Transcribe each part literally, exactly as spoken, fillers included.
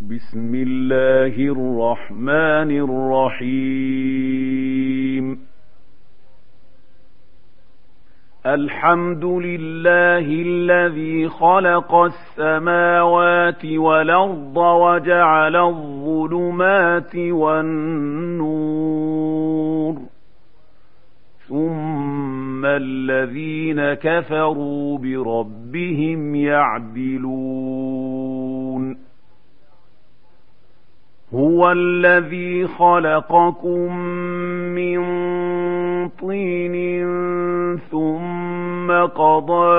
بسم الله الرحمن الرحيم الحمد لله الذي خلق السماوات والأرض وجعل الظلمات والنور ثم الذين كفروا بربهم يعدلون هو الذي خلقكم من طين ثم قضى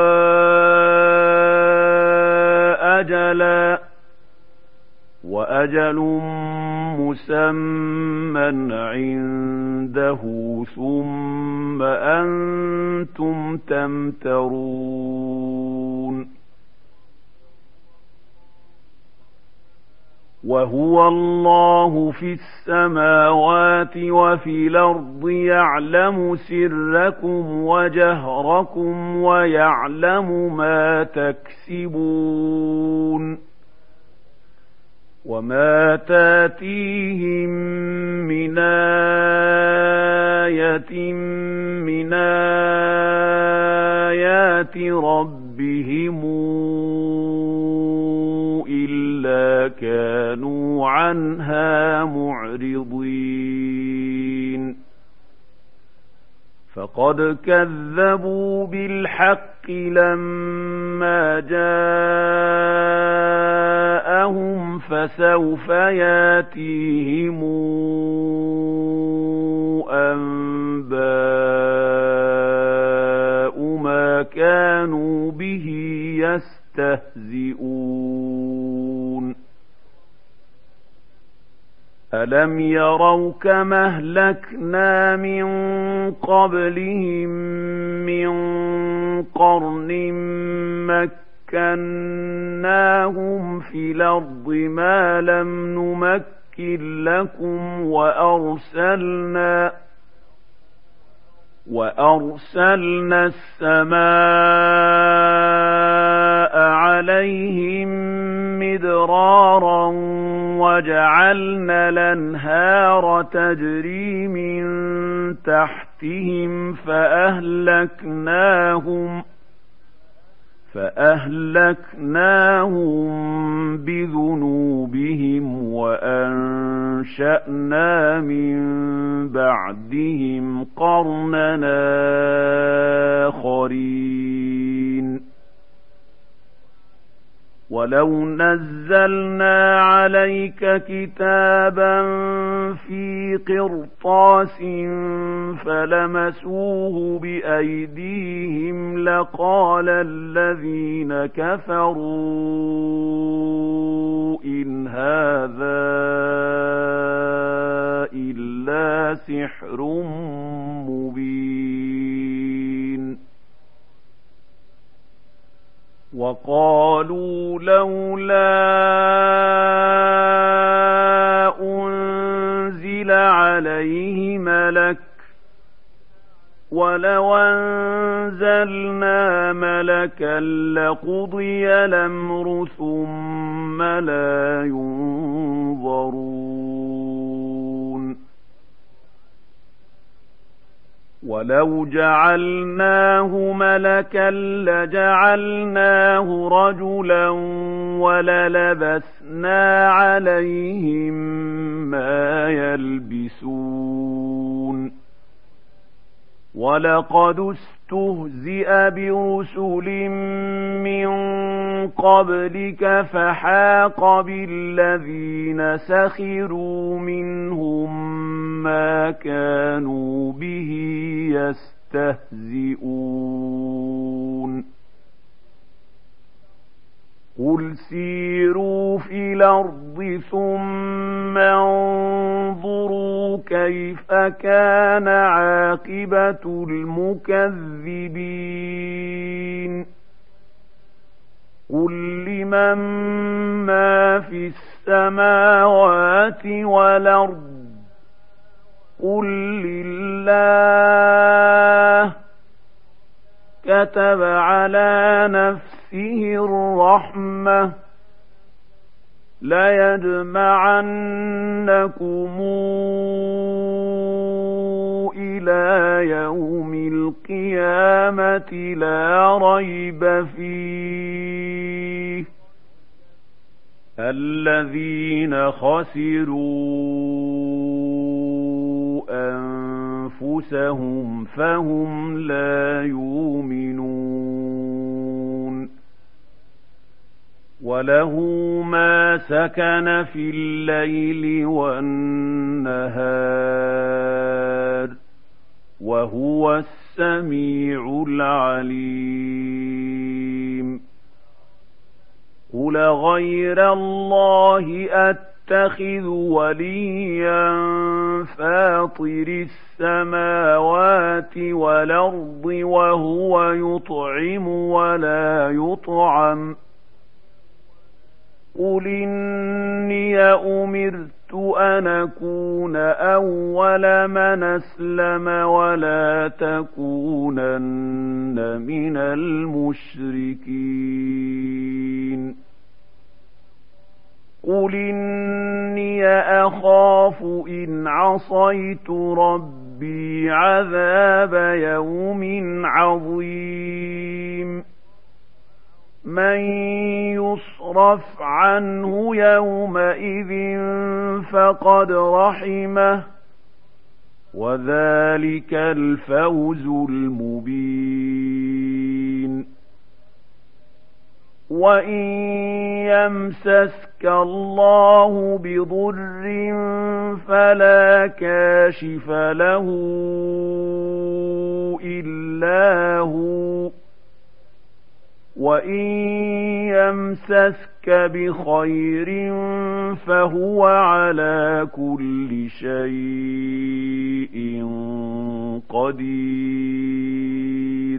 أجلا وأجل مسمى عنده ثم أنتم تمترون وهو الله في السماوات وفي الأرض يعلم سركم وجهركم ويعلم ما تكسبون وما تاتيهم من آية من آيات ربهم إلا كانوا عنها معرضين فقد كذبوا بالحق لما جاءهم فسوف ياتيهم أنباء ما كانوا به يستهزئون ألم يروا كما أهلكنا من قبلهم من قرن مكناهم في الأرض ما لم نمكن لكم وأرسلنا وأرسلنا السماء عليهم مدرارا وجعلنا الأنهار تجري من تحتهم فأهلكناهم فأهلكناهم بذنوبهم وأنشأنا من بعدهم قرننا آخرين ولو نزلنا عليك كتابا في قرطاس فلمسوه بأيديهم لقال الذين كفروا إن هذا إلا سحر مبين وقالوا لولا أنزل عليه ملك ولو أنزلنا ملكا لقضي الأمر ثم لا ينظرون ولو جعلناه ملكا لجعلناه رجلا وللبسنا عليهم ما يلبسون ولقد استهزئ برسل من قبلك فحاق بالذين سخروا منهم ما كانوا به يستهزئون قل سيروا في الأرض ثم انظروا كيف كان عاقبة المكذبين قل لمن ما في السماوات والأرض قل لله كتب على نفسه الرحمة لَيَجْمَعَنَّكُمْ إِلَى يَوْمِ الْقِيَامَةِ لَا رَيْبَ فِيهِ الَّذِينَ خَسِرُوا أَنفُسَهُمْ فَهُمْ لَا يُؤْمِنُونَ وَلَهُ مَا سَكَنَ فِي اللَّيْلِ وَالنَّهَارِ وَهُوَ السَّمِيعُ الْعَلِيمُ قُلْ غَيْرَ اللَّهِ أَتَّخِذُ وَلِيًّا فَاطِرِ السَّمَاوَاتِ وَالْأَرْضِ وَهُوَ يُطْعِمُ وَلَا يُطْعَمُ قُلْ إِنِّي أُمِرْتُ أَنْ أَكُونَ أَوَّلَ مَنْ أَسْلَمَ وَلَا تَكُونَنَّ مِنَ الْمُشْرِكِينَ قُلْ إِنِّي أَخَافُ إِنْ عَصَيْتُ رَبِّي عَذَابَ يَوْمٍ عَظِيمٍ مَنْ يُصْرَفْ عَنْهُ يَوْمَئِذٍ فَقَدْ رَحِمَهُ وَذَلِكَ الْفَوْزُ الْمُبِينُ وَإِنْ يَمْسَسْكَ اللَّهُ بِضُرٍّ فَلَا كَاشِفَ لَهُ إِلَّا هُوَ وَإِنْ يَمْسَسْكَ بِخَيْرٍ فَهُوَ عَلَى كُلِّ شَيْءٍ قَدِيرٌ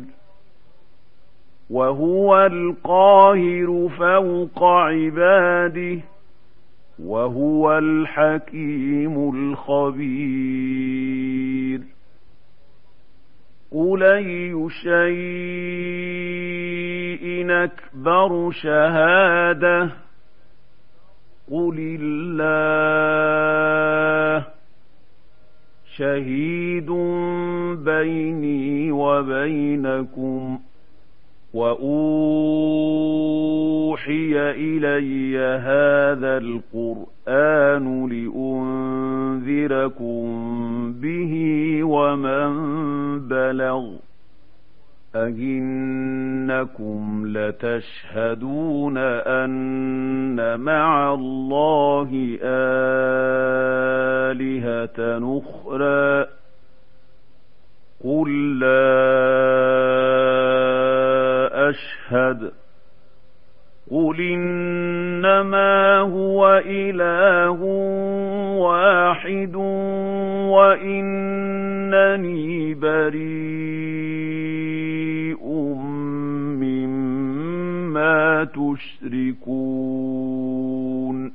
وَهُوَ الْقَاهِرُ فَوْقَ عِبَادِهِ وَهُوَ الْحَكِيمُ الْخَبِيرُ قُلْ أَيُّ شَيْءٍ أَكْبَرُ شَهَادَةً قُلِ اللَّهُ شَهِيدٌ بَيْنِي وَبَيْنَكُمْ وَأُوحِيَ إِلَيَّ هَذَا الْقُرْآنُ لِأُنذِرَكُم بِهِ وَمَن بَلَغَ أَئِنَّكُمْ لَتَشْهَدُونَ أَنَّ مَعَ اللَّهِ آلِهَةً أُخْرَى قُل لَّا أَشْهَدُ قُلْ إِنَّمَا هُوَ إِلَٰهٌ وَاحِدٌ وَإِنَّنِي بَرِيءٌ مِّمَّا تُشْرِكُونَ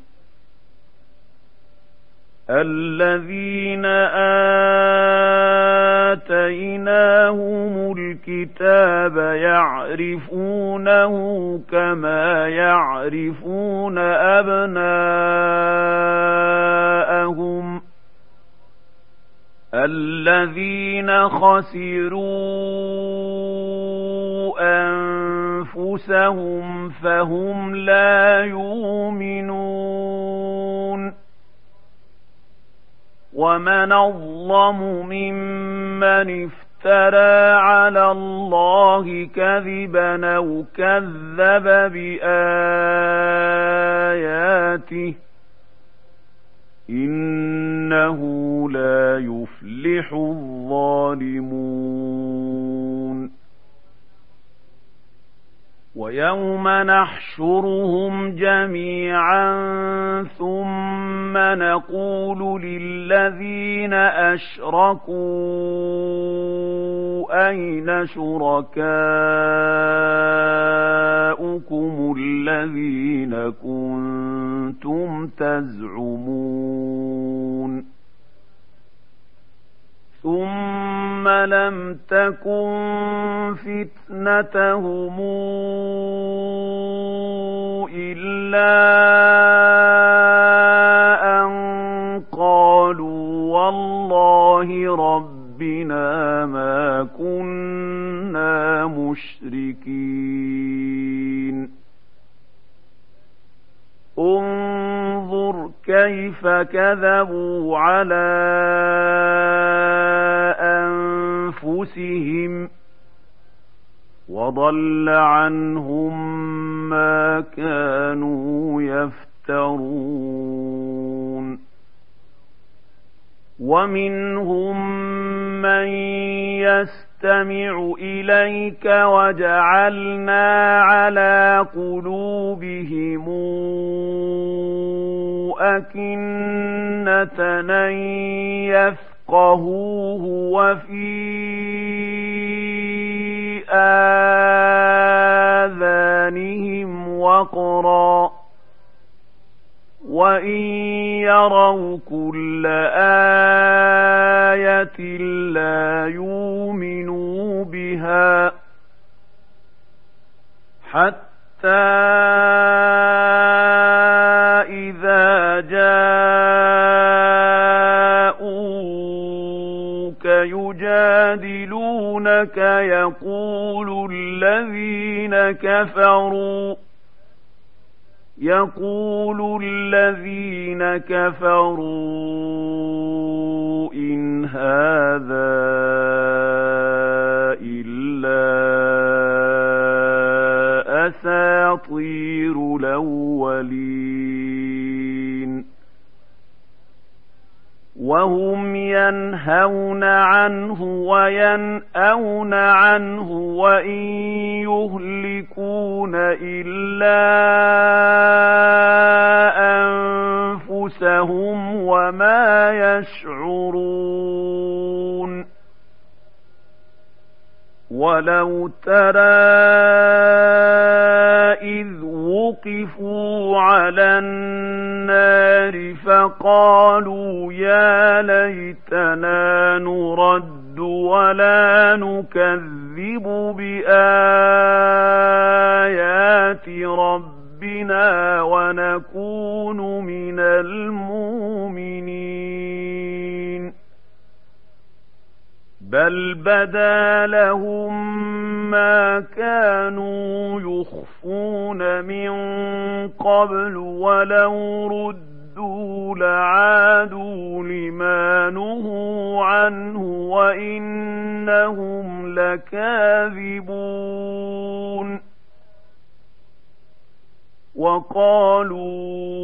الَّذِينَ آتَيْنَاهُمُ الْكِتَابَ يَعْرِفُونَهُ كَمَا يَعْرِفُونَ أَبْنَاءَهُمُ الَّذِينَ خَسِرُوا أَنفُسَهُمْ فَهُمْ لَا يُؤْمِنُونَ وَمَنْ أَظْلَمُ مِمَّنِ افْتَرَىٰ عَلَى اللَّهِ كَذِبًا أَوْ كَذَّبَ بِآيَاتِهِ إِنَّهُ لَا يُفْلِحُ الظَّالِمُونَ وَيَوْمَ نَحْشُرُهُمْ جَمِيعًا ثُمَّ نَقُولُ لِلَّذِينَ أَشْرَكُوا أَيْنَ شُرَكَاؤُكُمُ الَّذِينَ كُنتُمْ تَزْعُمُونَ ثُمَّ لَمْ تَكُنْ فِتْنَتَهُمْ إلا أن قالوا والله ربنا ما كنا مشركين انظر كيف كذبوا على أنفسهم وضل عنهم ما كانوا يفترون ومنهم من يستمع إليك وجعلنا على قلوبهم أكنة أن يفقهوه وفي آذانهم وقرا وإن يروا كل آية لا يؤمنوا بها حتى إذا جاءوك يجادلونك يقول الذين كفروا يقول الذين كفروا إن هذا إلا أساطير الأولين وهم ينهون عنه وينأون عنه وإن يهلكون إلا أنفسهم وما يشعرون ولو ترى إذ وقفوا على النار فقالوا يا ليتنا نرد ولا نكذب بآيات ربنا ونكون من المؤمنين بل بدا لهم ما كانوا يخفون من قبل ولو ردوا لعادوا لما نهوا عنه وإنهم لكاذبون وقالوا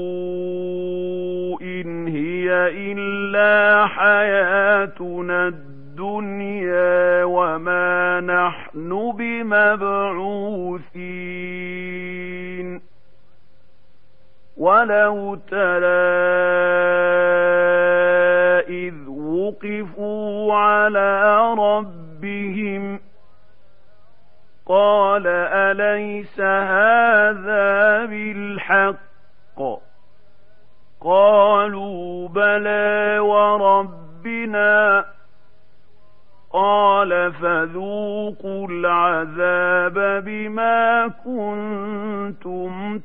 إن هي إلا حياتنا الدنيا وما نحن بمبعوثين ولو ترى إذ وقفوا على ربهم قال أليس هذا بالحق قالوا بلى وربنا قال فذوقوا العذاب بما كنتم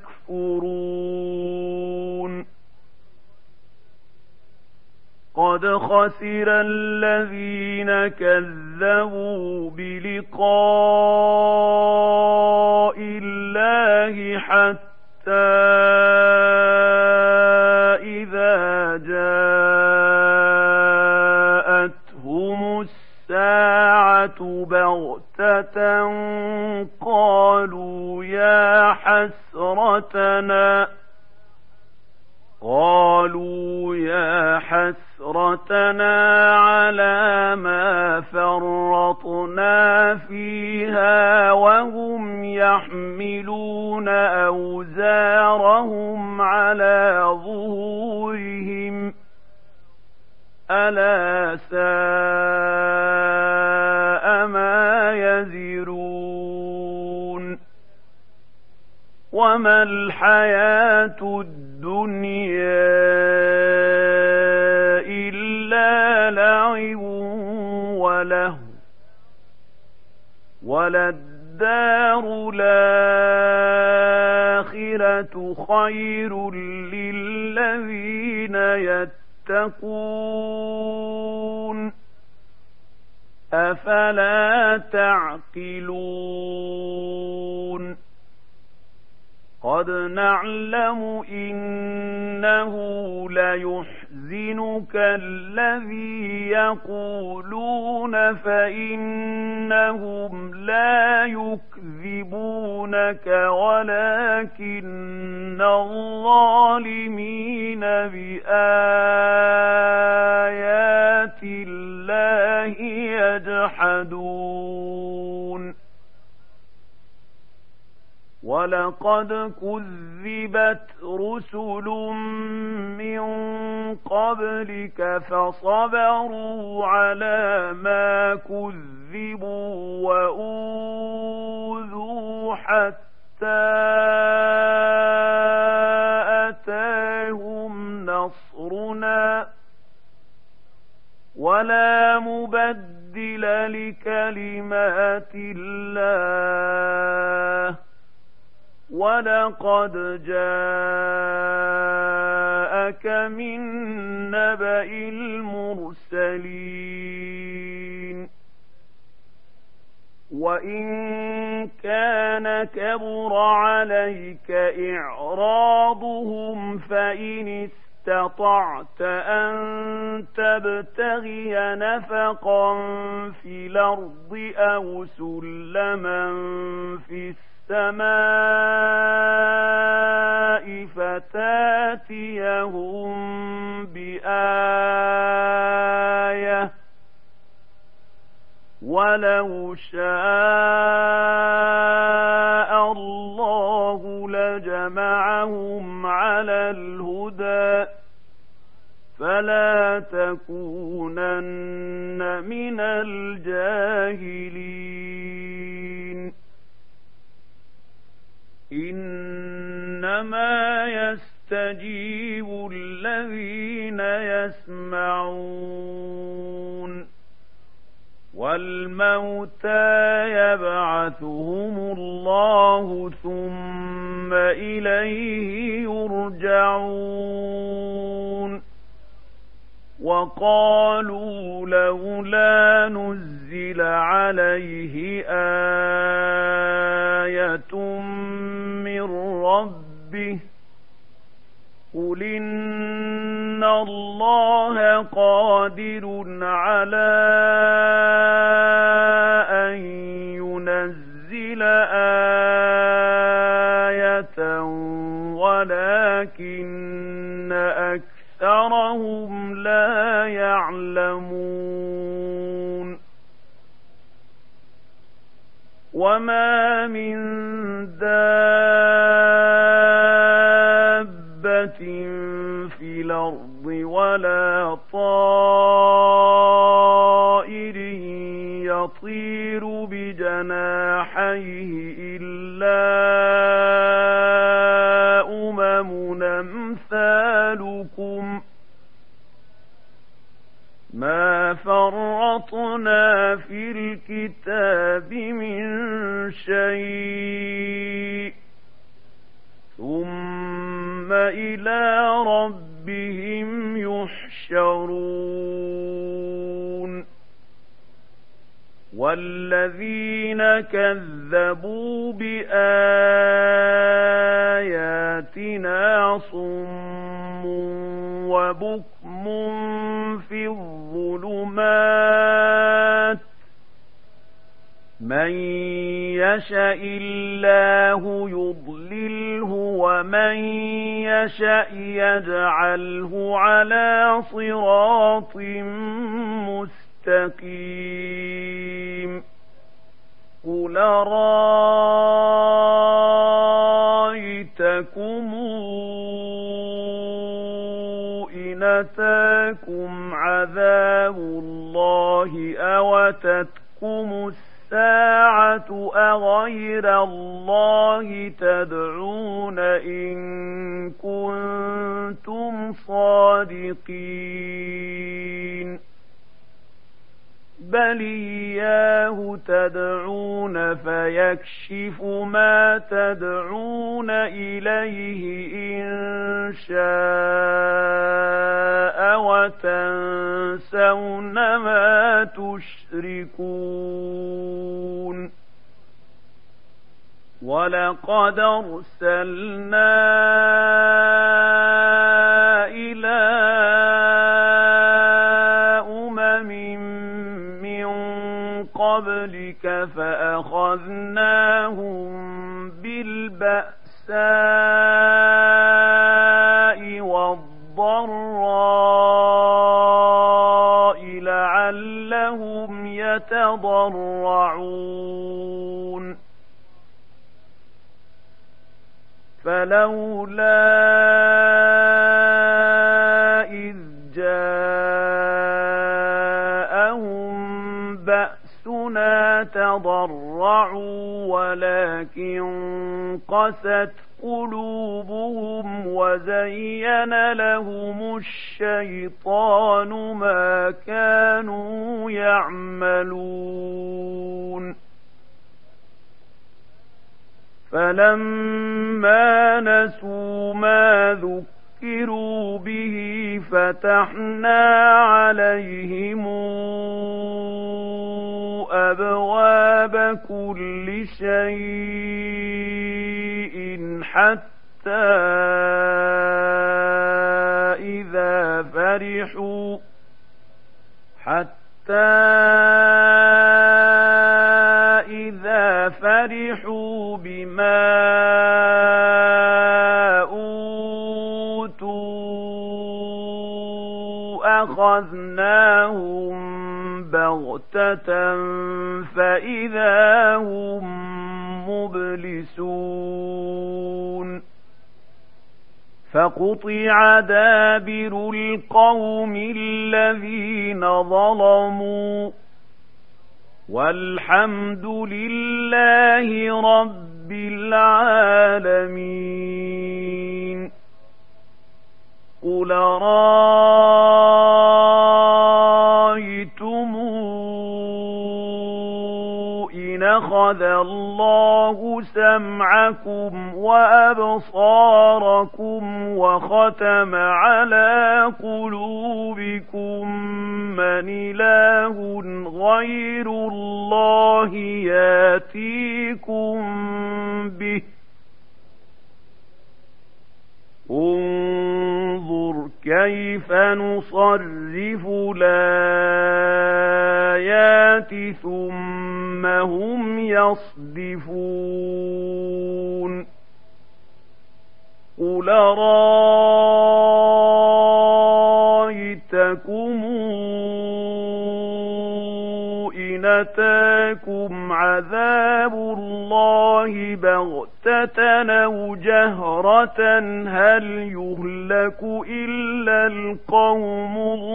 تكفرون قد خسر الذين كذبوا بلقاء الله حتى إذا جاءتهم الساعة بغتة قالوا يا حسرتنا قالوا يا حسرتنا على ما فرطنا فيها وهم يحملون أوزارهم على ظهورهم ألا ساء ما يزرون وما الحياة الدنيا إلا لعب وله وللدار الآخرة الآخرة خير للذين يتقون أفلا تعقلون قد نعلم إنه ليحزنك الذي يقولون فإنهم لا يكذبونك ولكن الظالمين بآيات الله يجحدون ولقد كذبت رسل من قبلك فصبروا على ما كذبوا وأوذوا حتى أتاهم نصرنا ولا مبدل لكلمات الله ولقد جاءك من نبأ المرسلين وإن كان كبر عليك إعراضهم فإن استطعت أن تبتغي نفقا في الأرض أو سلما في السماء السماء فتاتيهم بآية ولو شاء الله لجمعهم على الهدى فلا تكونن من الجاهلين إنما يستجيب الذين يسمعون والموتى يبعثهم الله ثم إليه يرجعون وقالوا لولا نزل عليه آية من ربه قل إن الله قادر على أن ينزل آية ولكن أكثرهم لا يعلمون وما من دابة في الأرض ولا طائر يطير بجناحيه إلا أمم أمثالكم ما فرطنا في الكتاب من شيء ثم إلى ربهم يحشرون والذين كذبوا بآياتنا صم وبكم في الظلمات من يشاء الله يضلله ومن يشاء يجعله على صراط مستقيم قل رأيتكم إن أتاكم عذاب الله أو تتكم الساعة أغير الله تدعون إن كنتم صادقين بل إياه تدعون فيكشف ما تدعون إليه إن شاء وتنسون ما تشركون ولقد أرسلنا إلى أمم من قبلك فأخذناهم بالبأساء والضراء لعلهم يتضرعون فلولا إذ جاءهم بأسنا تضرعوا ولكن قست قلوبهم وزين لهم الشيطان ما كانوا يعملون فلما نسوا ما ذكروا به فتحنا عليهم أبواب كل شيء حتى إذا فرحوا حتى إذا فرحوا بما أوتوا أخذناهم بغتة فإذا هم مبلسون فقطع دابر القوم الذين ظلموا والحمد لله رب العالمين قل رأيتم إن أخذ الله سمعكم وأبصاركم وختم على قلوبكم من إله غير الله ياتيكم به انظر كيف نصرف الآيات ثم هم يصدفون قل رأيتكم إن أتاكم عذاب الله بغتة أو جهرة هل يهلك إلا القوم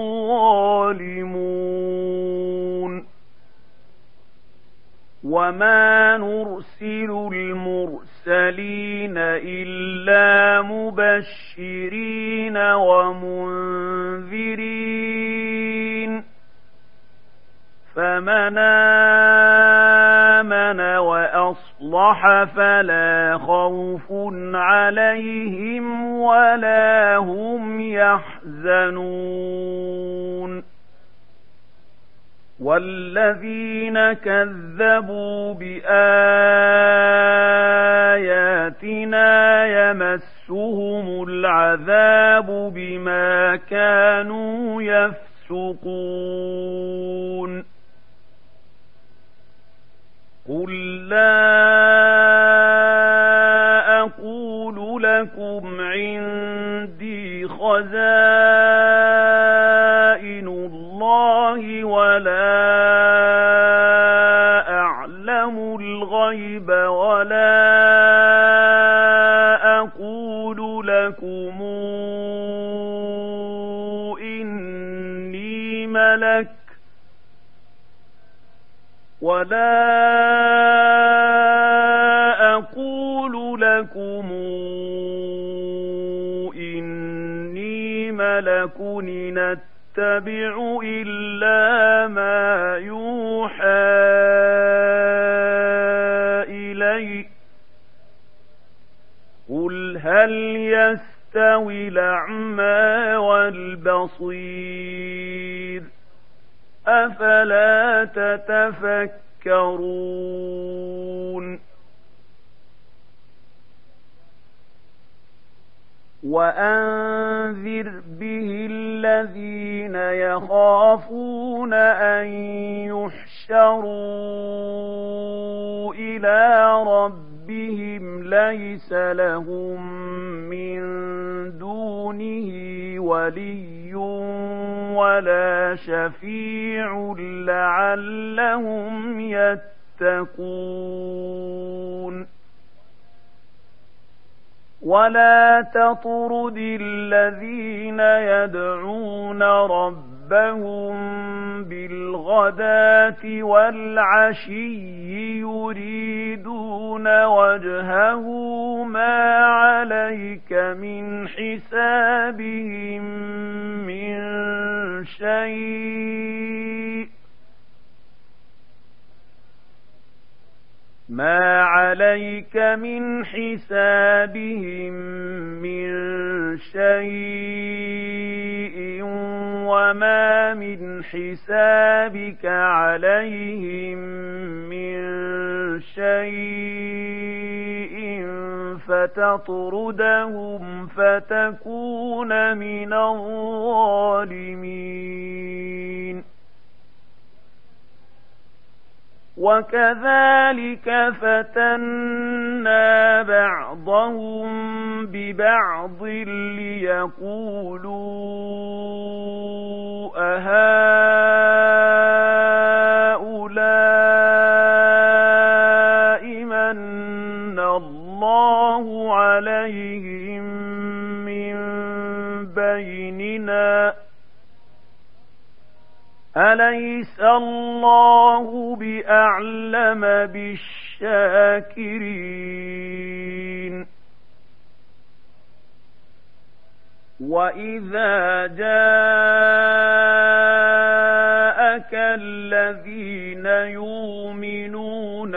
الظالمون وما نرسل المرسلين إلا مبشرين ومنذرين فمن آمن وأصلح فلا خوف عليهم ولا هم يحزنون والذين كذبوا بآياتنا يمسهم العذاب بما كانوا يفسقون قل لا أقول لكم عندي خزائن الله ولا أعلم الغيب ولا أقول لكم إني ملك ولا أقول لكم إني ملك إن أتبع إلا ما يوحى إلي قل هل يستوي الأعمى والبصير أفلا تتفكرون وأنذر به الذين يخافون أن يحشروا إلى ربهم ليس لهم من دونه ولي ولا شفيع لعلهم يتقون ولا تطرد الذين يدعون ربهم بالغداة والعشي يريدون وجهه ما عليك من حسابهم من شيء ما عليك من حسابهم من شيء وما من حسابك عليهم من شيء فتطردهم فتكون من الظالمين وكذلك فتنا بعضهم ببعض ليقولوا أهؤلاء من الله عليهم من بيننا أليس الله بأعلم بالشاكرين وإذا جاءك الذين يؤمنون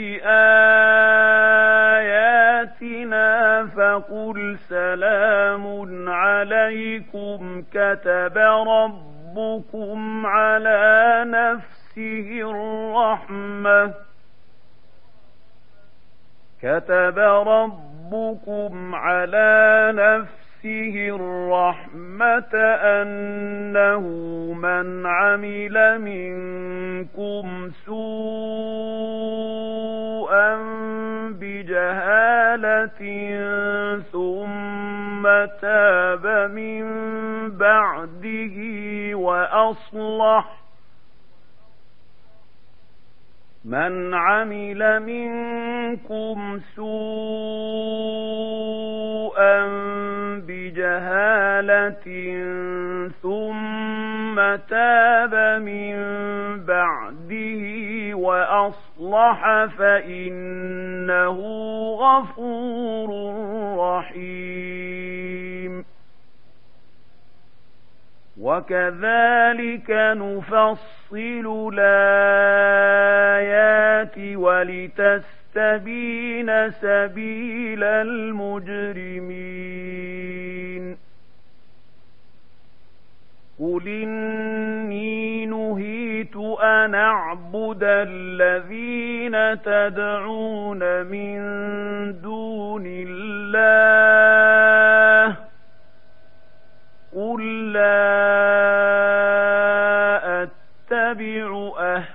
بآياتنا فقل سلام عليكم كتب ربكم ربكم على نفسه الرحمة كتب ربكم على نفسه الرحمة أنه من عمل منكم سوءا بجهالة ثم تاب من بعده وأصلح من عمل منكم سوءا بجهالة ثم تاب من بعده وأصلح فإنه غفور رحيم وكذلك نفصل الآيات ولتستبين سبيل المجرمين قل إني نهيت أن أعبد الذين تدعون من دون الله قل لا أتبع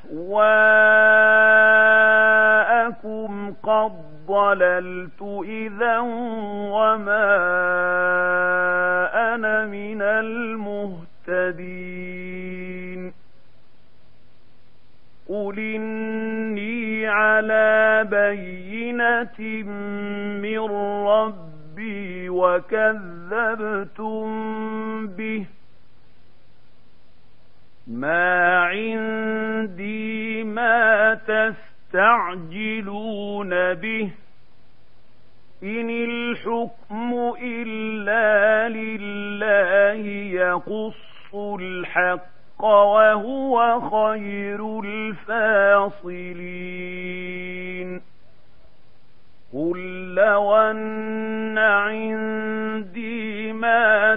أهواءكم قد ضللت إذا وما أنا من المهتدين قل إني على بينة من ربي وكذبتم به ما عندي ما تستعجلون به إن الحكم إلا لله يقص الحق وهو خير الفاصلين قل لو أن عندي ما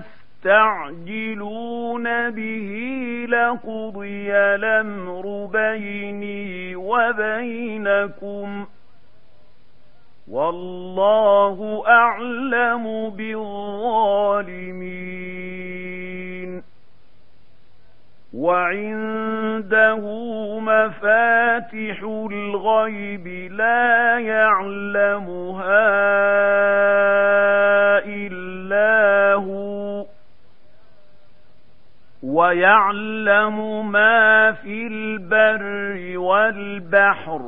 تستعجلون به لقضي الأمر بيني وبينكم والله أعلم بالظالمين وعنده مفاتح الغيب لا يعلمها إلا هو ويعلم ما في البر والبحر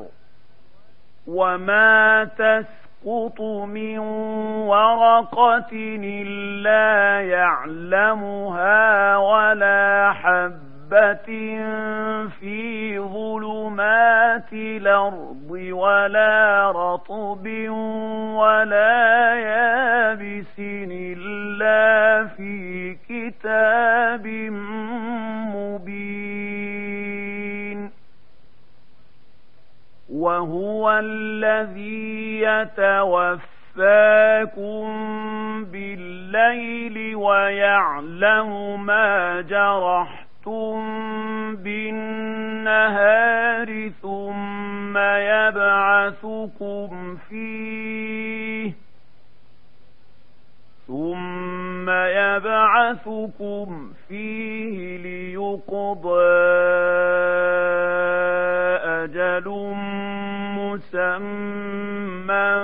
وما تسقط من ورقة إلا يعلمها ولا حبة في ظلمات الأرض ولا رطب ولا يابس إلا في كتاب مبين وهو الذي يتوفاكم بالليل ويعلم ما جرحتم بالنهار ثم يبعثكم فيه ثم يبعثكم فيه ليقضى أجل مسمى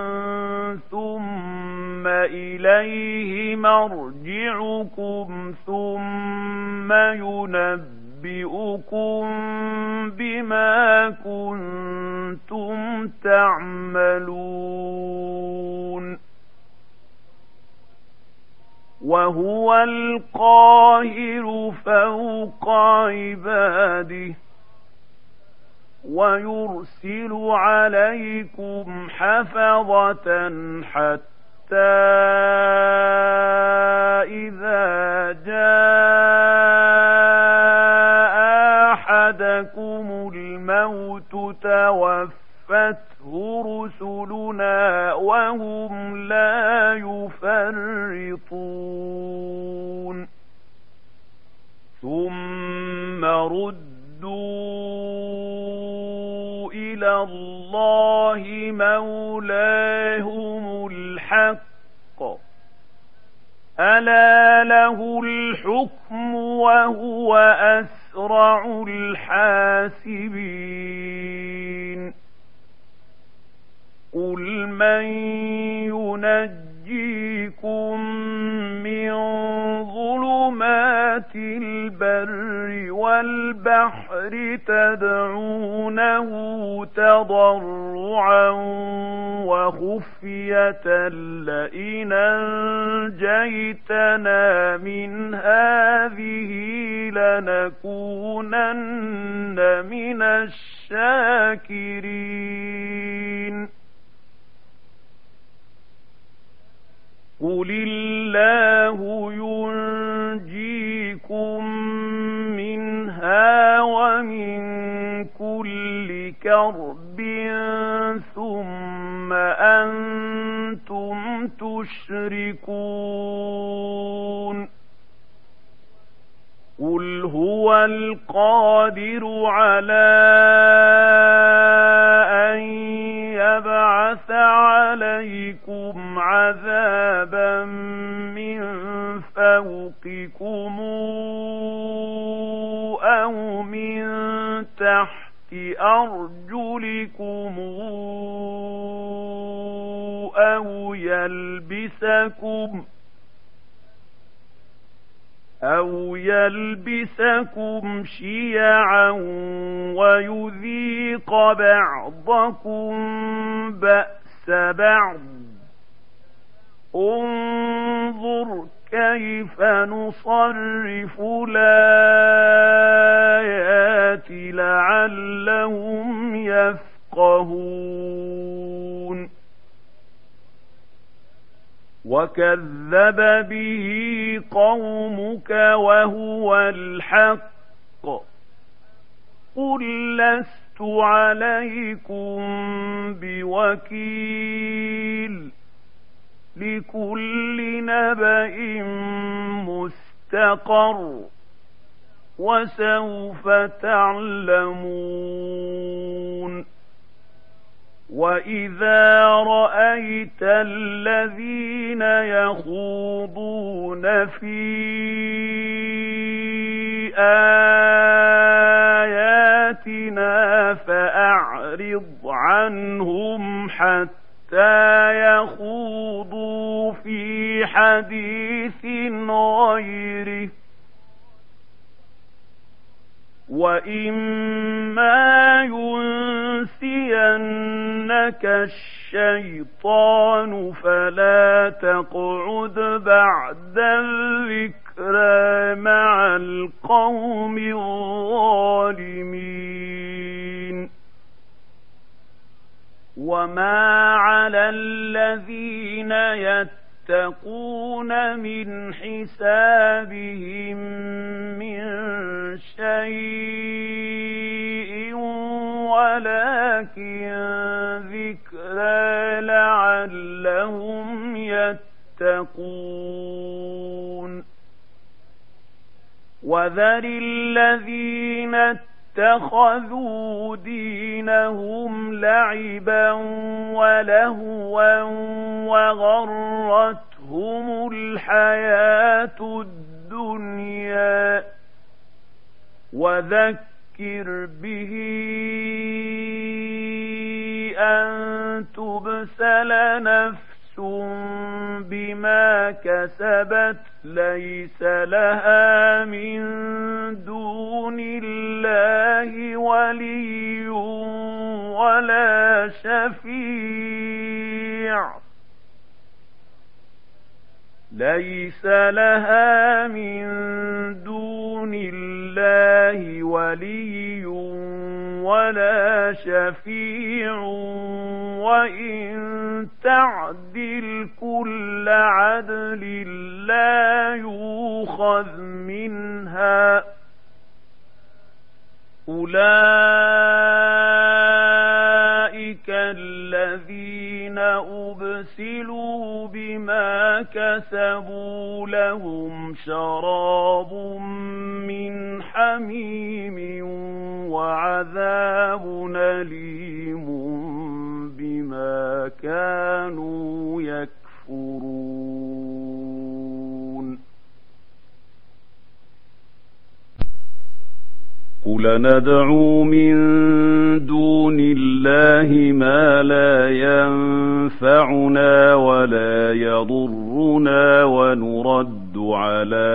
ثم إليه مرجعكم ثم ينبئكم بما كنتم تعملون وهو القاهر فوق عباده ويرسل عليكم حفظة حتى إذا جاء أحدكم الموت توفته رسلنا وهم لا يفرطون ثم ردوا إلى الله مولاهم الحق ألا له الحكم وهو أسرع الحاسبين قل من ينجيكم من ظلمات البر والبحر تدعونه تضرعا وخفية لئن أنجيتنا من هذه لنكونن من الشاكرين قل الله ينجيكم منها ومن كل كرب ثم أنتم تشركون قل هو القادر على أن يبعث عليكم عذابا من فوقكم أو من تحت أرجلكم أو يلبسكم أو يلبسكم شيعا ويذيق بعضكم بأس بعض انظر كيف نصرف الآيات لعلهم يفقهون وكذب به قومك وهو الحق قل لست عليكم بوكيل لكل نبأ مستقر وسوف تعلمون وإذا رأيت الذين يخوضون في آياتنا فأعرض عنهم حتى يخوضوا في حديث غيره وإما ينسينك الشيطان فلا تقعد بعد الذكرى مع القوم الظالمين وما على الذين يتقون من حسابهم من شيء ولكن ذكرى لعلهم يتقون وذر الذين اتخذوا دينهم لعبا ولهوا وغرتهم الحياة الدنيا وذكر به أن تبسل نفس بما كسبت ليس لها من دون الله ولي ولا شفيع ليس لها من دون الله ولي ولا شفيع وإن تعدل كل عدل لا يؤخذ منها أولئك الذين أبسلوا بما كسبوا لهم شراب من حميم وعذاب أليم بما كانوا يكفرون قل ندعو من دون الله ما لا ينفعنا ولا يضرنا ونرد على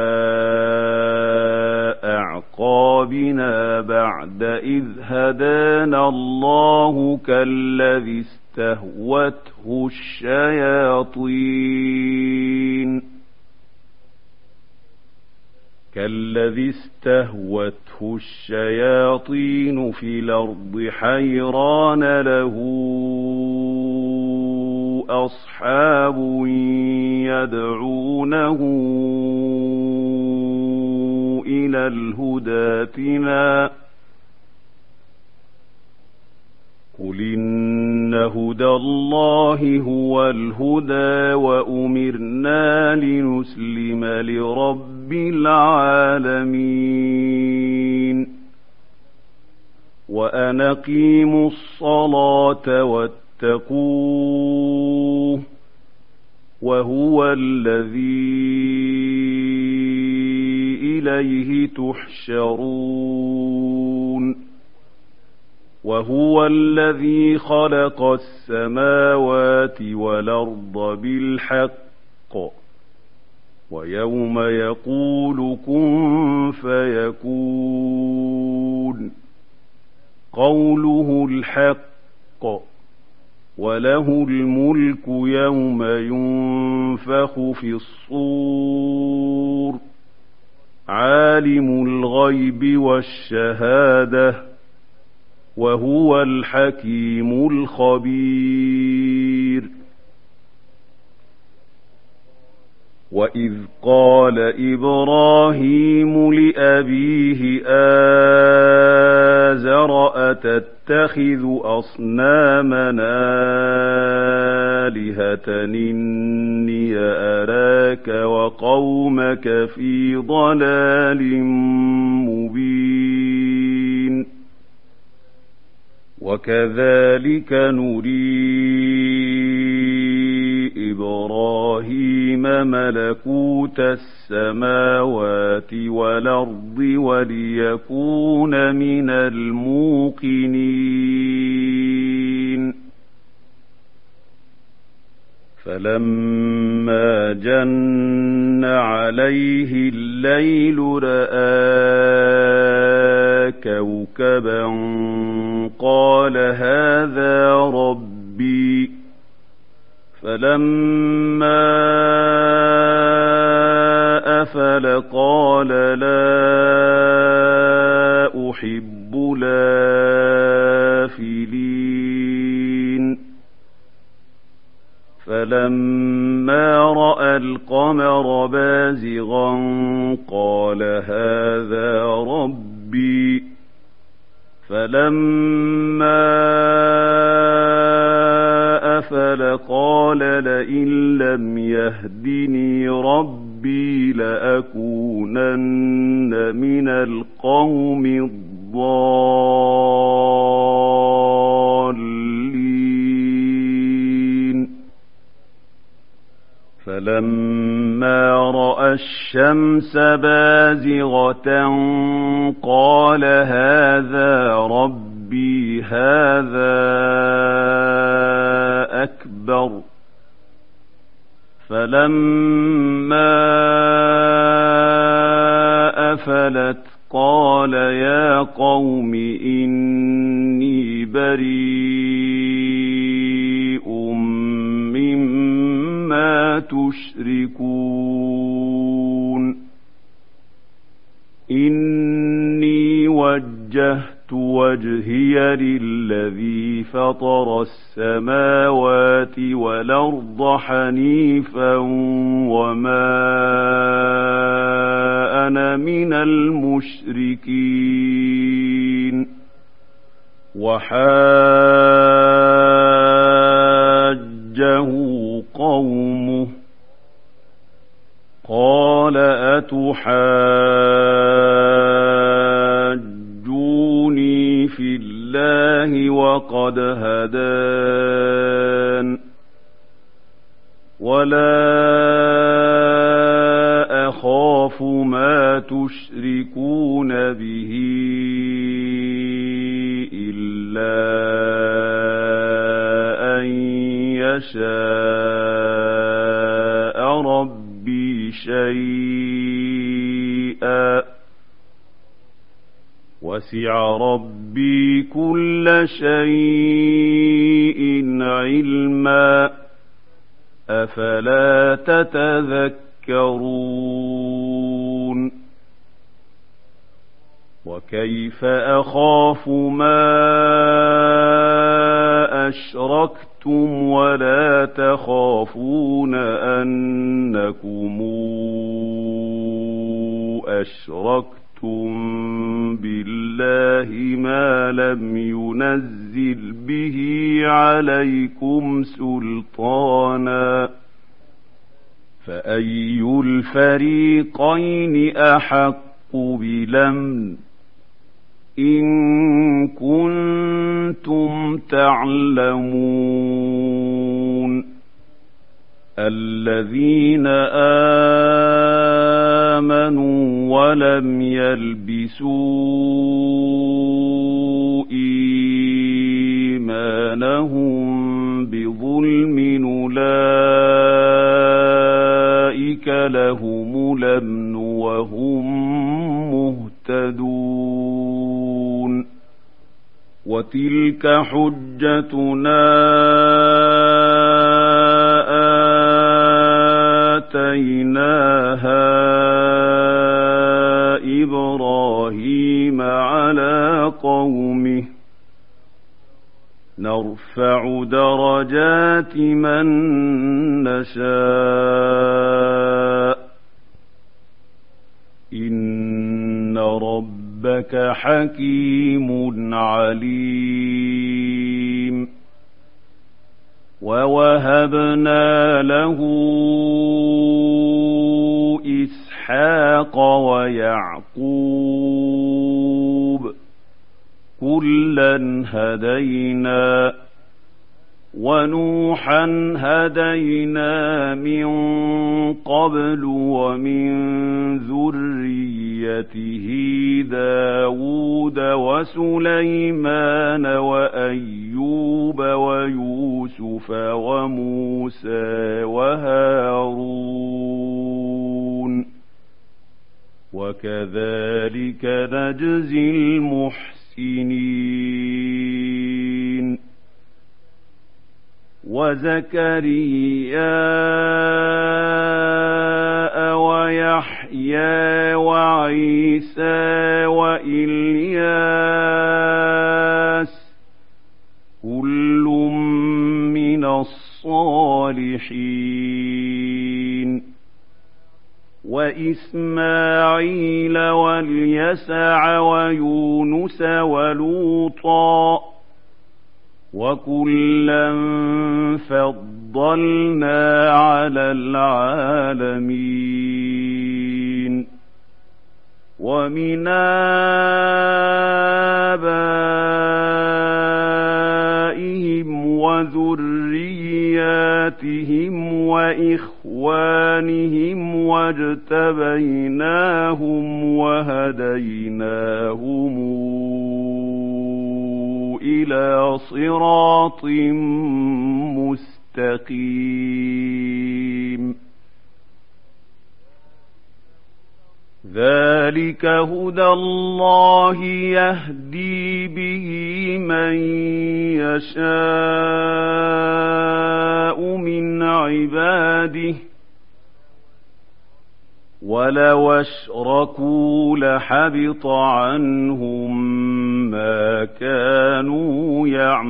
أعقابنا بعد إذ هدانا الله كالذي استهوته الشياطين كالذي استهوته الشياطين في الأرض حيران له أصحاب يدعونه إلى الهدى ائتنا قل إن هدى الله هو الهدى وأمرنا لنسلم لرب العالمين وأن أقيموا الصلاة واتقوه وهو الذي إليه تحشرون وهو الذي خلق السماوات والأرض بالحق ويوم يقول كن فيكون قوله الحق وله الملك يوم ينفخ في الصور عالم الغيب والشهادة وهو الحكيم الخبير وإذ قال إبراهيم لأبيه آزر أتتخذ أصنامنا آلهة إني أراك وقومك في ضلال مبين وكذلك نري إبراهيم ملكوت السماوات والأرض وليكون من الموقنين فلما جن عليه الليل رأى كوكبا قال هذا ربي فلما أفل قال لا أحب الآفلين فلما رأى القمر بازغا قال هذا ربي فلما أفل قال لئن لم يهدني ربي لأكونن من القوم الضالين فلما رأى الشمس بازغة قال هذا ربي هذا أكبر فلما أفلت قال يا قوم إني بريء مما تشركون إني وجهت وجهي للذي فطر السماوات والأرض حنيفا وما أنا من المشركين وحاجه قومه قال أتحاجوني في الله وقد هدان ولا أخاف ما تشركون به إلا أن يشاء ربي شيئا وسع ربي كل شيء علما أفلا تتذكرون وكيف أخاف ما أشركتم ولا تخافون أنكم أشركتم بالله ما لم ينزل به عليكم سلطانا فأي الفريقين أحق بالأمن إن كنتم تعلمون الذين آمنوا ولم يلبسوا إيمانهم بظلم أولئك لهم الأمن وهم مهتدون وتلك حجتنا آتيناها إبراهيم على قومه نرفع درجات من نشاء إن ربك حكيم عليم. ووهبنا له إسحاق ويعقوب كلا هدينا ونوحا هدينا من قبل ومن ذريته داود وسليمان وأيوب ويوسف وموسى وهارون وكذلك نجزي المحسنين. وزكريا ويحيى وعيسى وإلياس كل من الصالحين. وإسماعيل واليسع ويونس ولوطا وكلا فضلنا على العالمين. ومن آبائهم وذرياتهم وإخوانهم واجتبيناهم وهديناهم إلى صراط مستقيم. ذلك هدى الله يهدي به من يشاء من عباده ولو أشركوا لحبط عنهم ما كانوا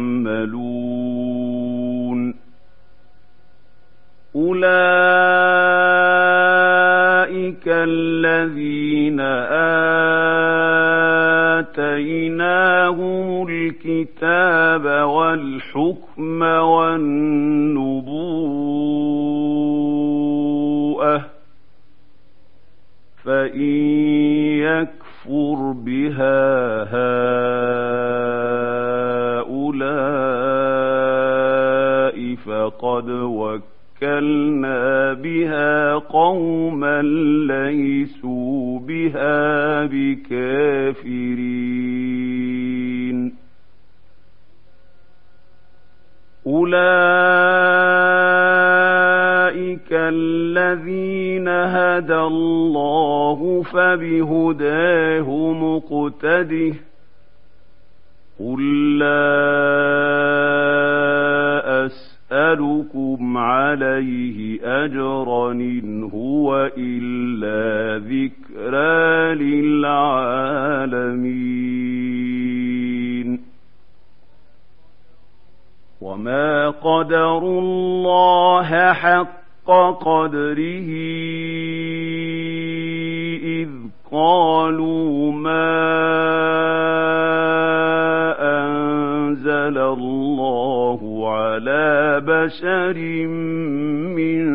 يعملون. أولئك الذين آتيناهم الكتاب والحكم والنبوءة فإن يكفر بها هؤلاء فقد وكلنا بها قوما ليسوا بها بكافرين. أولئك الذين هدى الله فبهداه مقتده قل لا أسألكم عليه أجرا إن هو إلا ذكرى للعالمين. وما قدروا الله حق قدره إذ قالوا ما أنزل الله على بشر من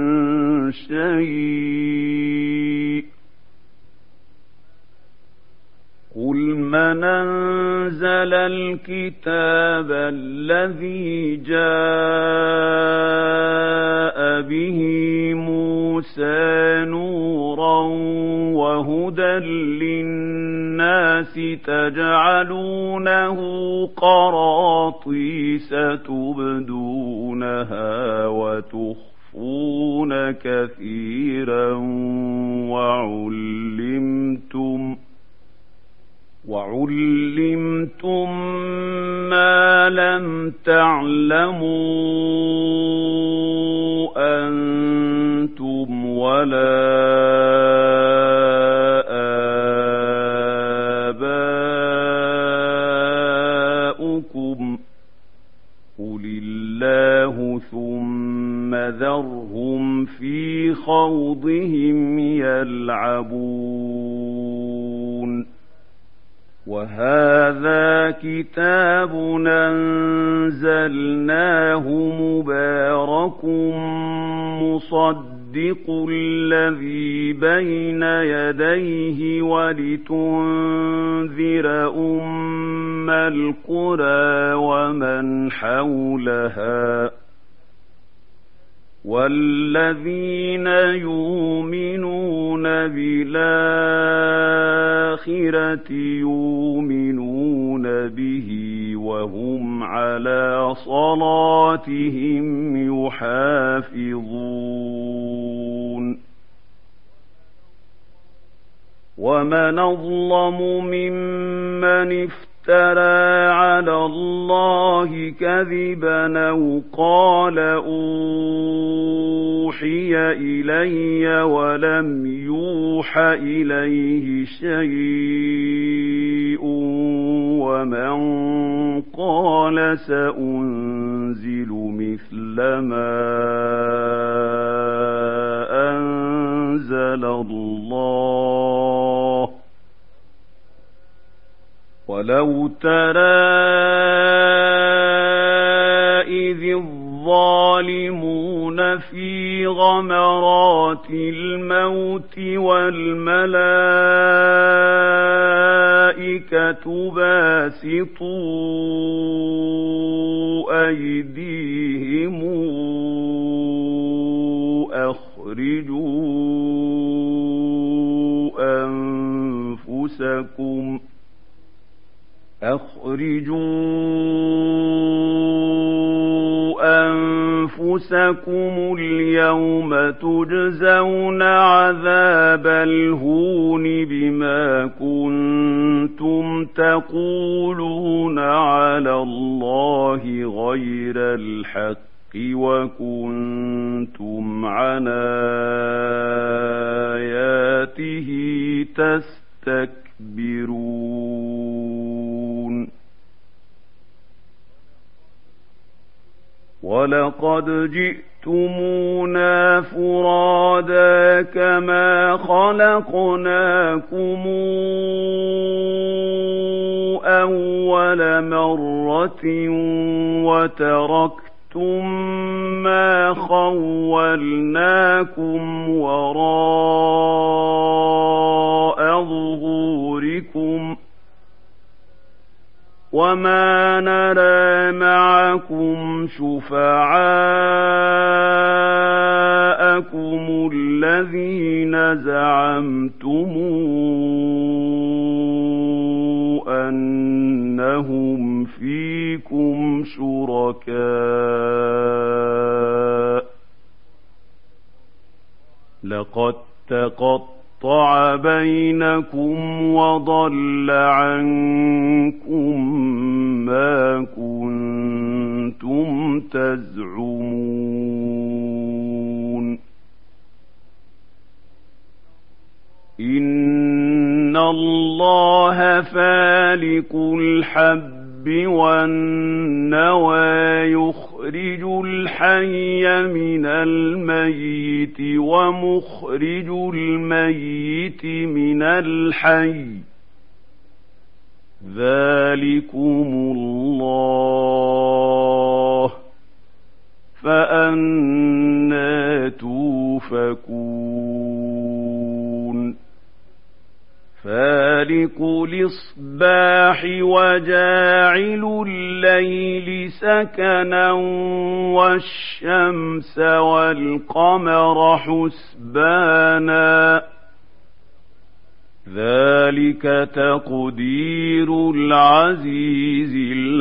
شيء قل من أنزل الكتاب الذي جاء به موسى نورا وهدى للناس تجعلونه قراطيس تبدونها وتخفون كثيرا وعلمتم وعلمتم ما لم تعلموا أنتم ولا آباؤكم قل الله ثم ذرهم في خوضهم يلعبون. وهذا كتاب أنزلناه مبارك مصدق الذي بين يديه ولتنذر أم القرى ومن حولها والذين يؤمنون بالآخرة يؤمنون به وهم على صلاتهم يحافظون ومن أظلم ممن افترى افترى على الله كذبا أو قال أوحي إلي ولم يوح إليه شيء ومن قال سأنزل مثل ما أنزل الله ولو ترى إذ الظالمون في غمرات الموت والملائكة باسطوا أيديهم أخرجوا أنفسكم أخرجوا أنفسكم اليوم تجزون عذاب الهون بما كنتم تقولون على الله غير الحق وكنتم عن آياته تستكبرون ولقد جئتمونا فرادا كما خلقناكم أول مرة وتركتم ما خولناكم وراء ظهوركم وما نرى معكم شفعاءكم الذين زعمتم أنهم فيكم شركاء لقد تقطع بينكم وضل عنكم ما كنتم تزعمون إن الله فالق الحب والنوى يخرج الحي من الميت ومخرج الميت من الحي ذلكم الله فأنى توفكون فالق الإصباح وجاعل الليل سكنا والشمس والقمر حسبانا ذلك تقدير العزيز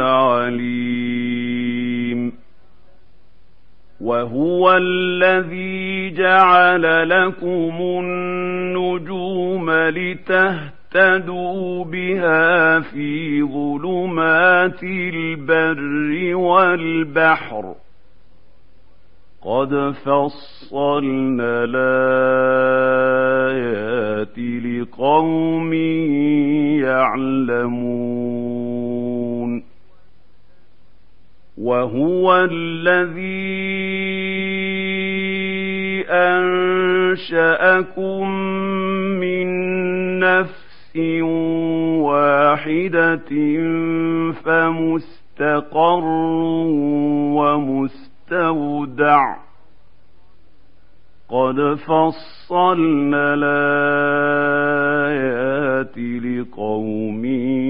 العليم وهو الذي جعل لكم النجوم لتهتدوا بها في ظلمات البر والبحر قد فصلنا الآيات لقوم يعلمون وهو الذي أنشأكم من نفس واحدة فمستقر ومستودع قد فصلنا الآيات لقوم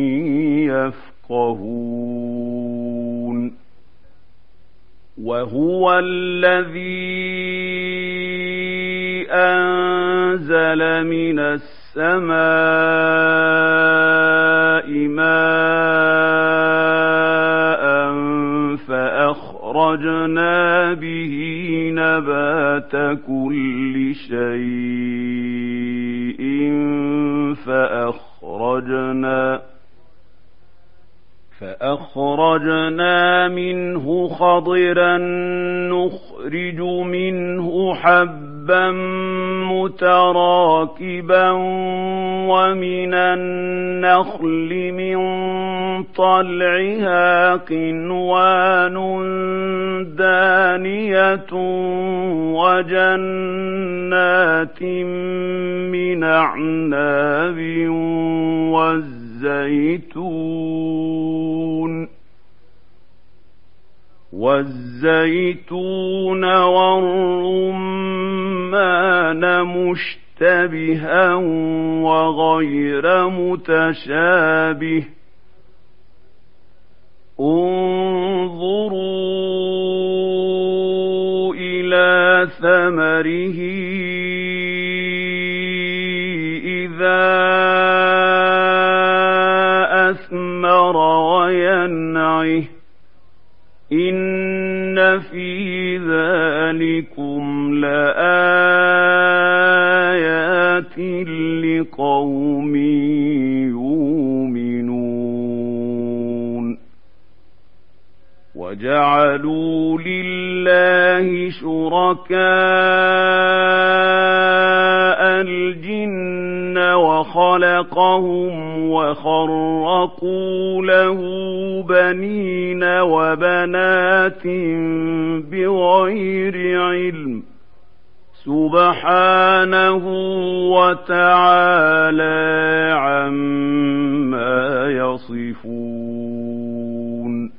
يفقهون وهو الذي أنزل من السماء ماء فأخرجنا به نبات كل شيء فأخرجنا فأخرجنا منه خضرا نخرج منه حبا متراكبا ومن النخل من طلعها قنوان دانية وجنات من أعناب والزيتون والزيتون والرمان مشتبها وغير متشابه انظروا إلى ثمره إذا أثمر وينعه إن في ذلكم لآيات لقوم يؤمنون وجعلوا لله شركاء الجن وخلقهم وخرقوا له بنين وبنات بغير علم سبحانه وتعالى عما يصفون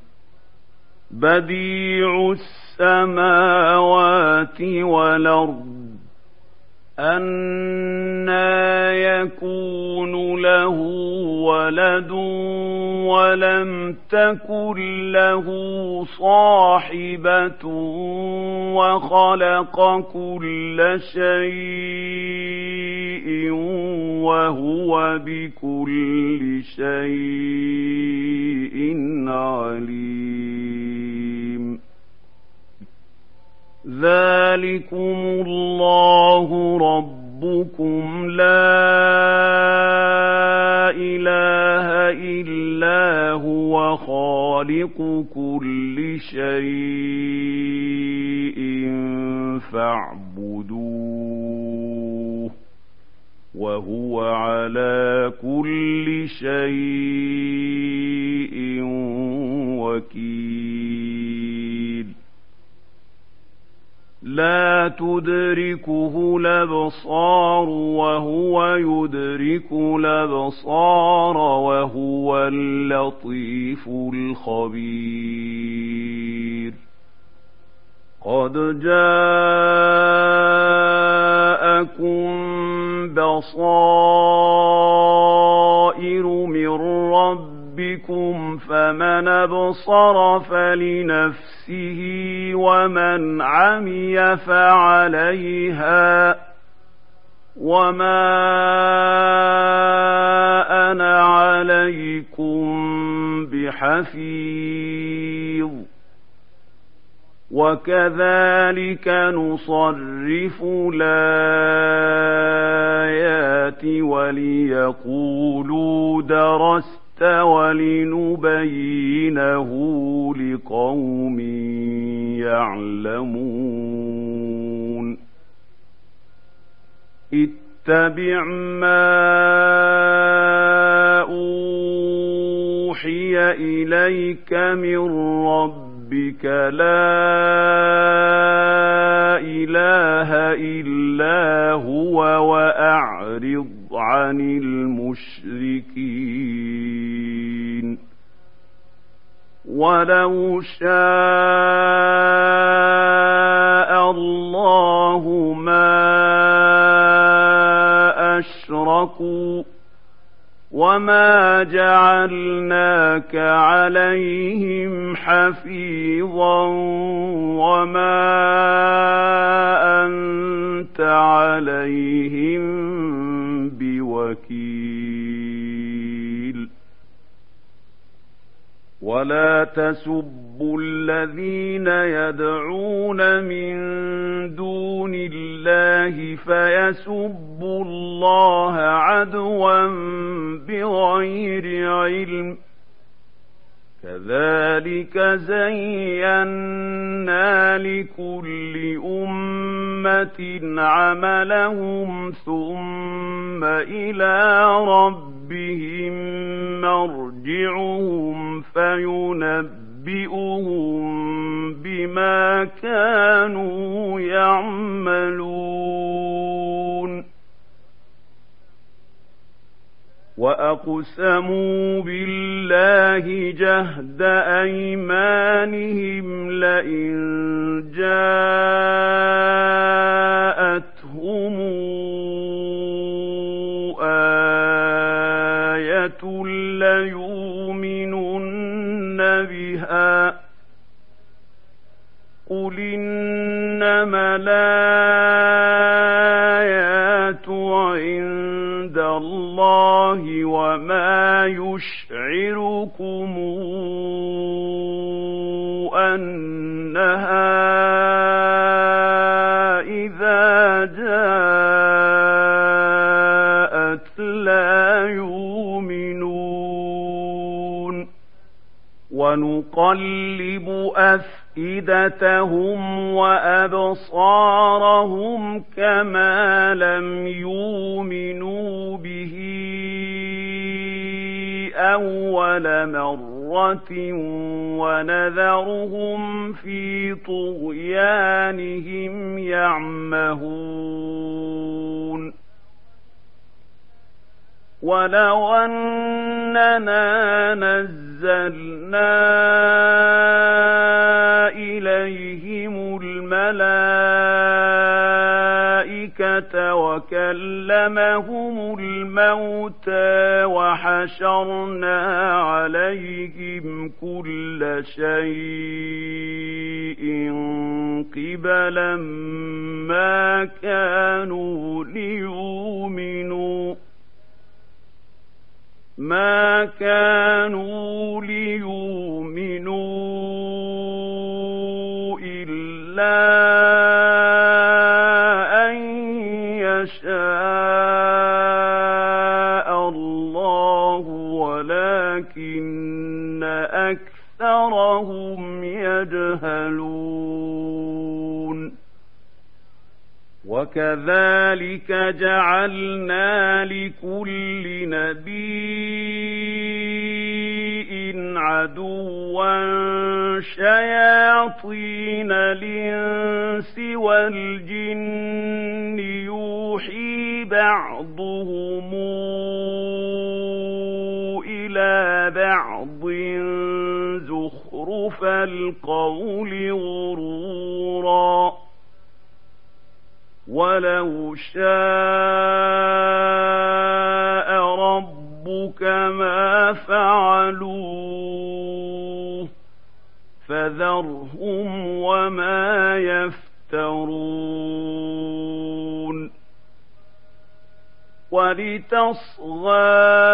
بديع السماوات والأرض أنى يكون له ولد ولم تكن له صاحبة وخلق كل شيء وهو بكل شيء عليم ذلكم الله ربكم لا إله إلا هو خالق كل شيء فاعبدوه وهو على كل شيء وكيل لا تدركه الأبصار وهو يدرك الأبصار وهو اللطيف الخبير قد جاءكم بصائر من ربكم فمن أبصر فلنفسه ومن عمي فعليها وما أنا عليكم بحفيظ وكذلك نصرف الآيات وليقولوا درست ولنبينه لقوم يعلمون اتبع ما أوحي إليك من ربك لا إله إلا هو وأعرض عن المشركين ولو شاء الله ما أشركوا وما جعلناك عليهم حفيظا وما أنت عليهم بوكيل ولا تسبوا الذين يدعون من دون الله فيسبوا الله عدوا بغير علم كذلك زينا لكل أمة عملهم ثم إلى ربهم مرجعهم فينبئهم بما كانوا يعملون وأقسموا بالله جهد أيمانهم لئن جاءتهم آية ليؤمنن بها قل إنما الآيات عند الله وما يشعركم أنها إذا جاءت لا يؤمنون ونقلب أفئدتهم وأبصارهم كما لم يؤمنوا به أول مرة ونذرهم في طغيانهم يعمهون ولو أننا نزلنا إليهم الملائكة وكلمهم الموتى وحشرنا عليهم كل شيء قبلا ما كانوا ليؤمنوا ما كانوا ليؤمنوا إلا أن يشاء الله ولكن أكثرهم يجهلون وكذلك جعلنا لكل نبي عدوا شياطين الإنس والجن يوحي بعضهم إلى بعض زخرف القول غرورا ولو شاء ربك ما فعلوه فذرهم وما يفترون ولتصغى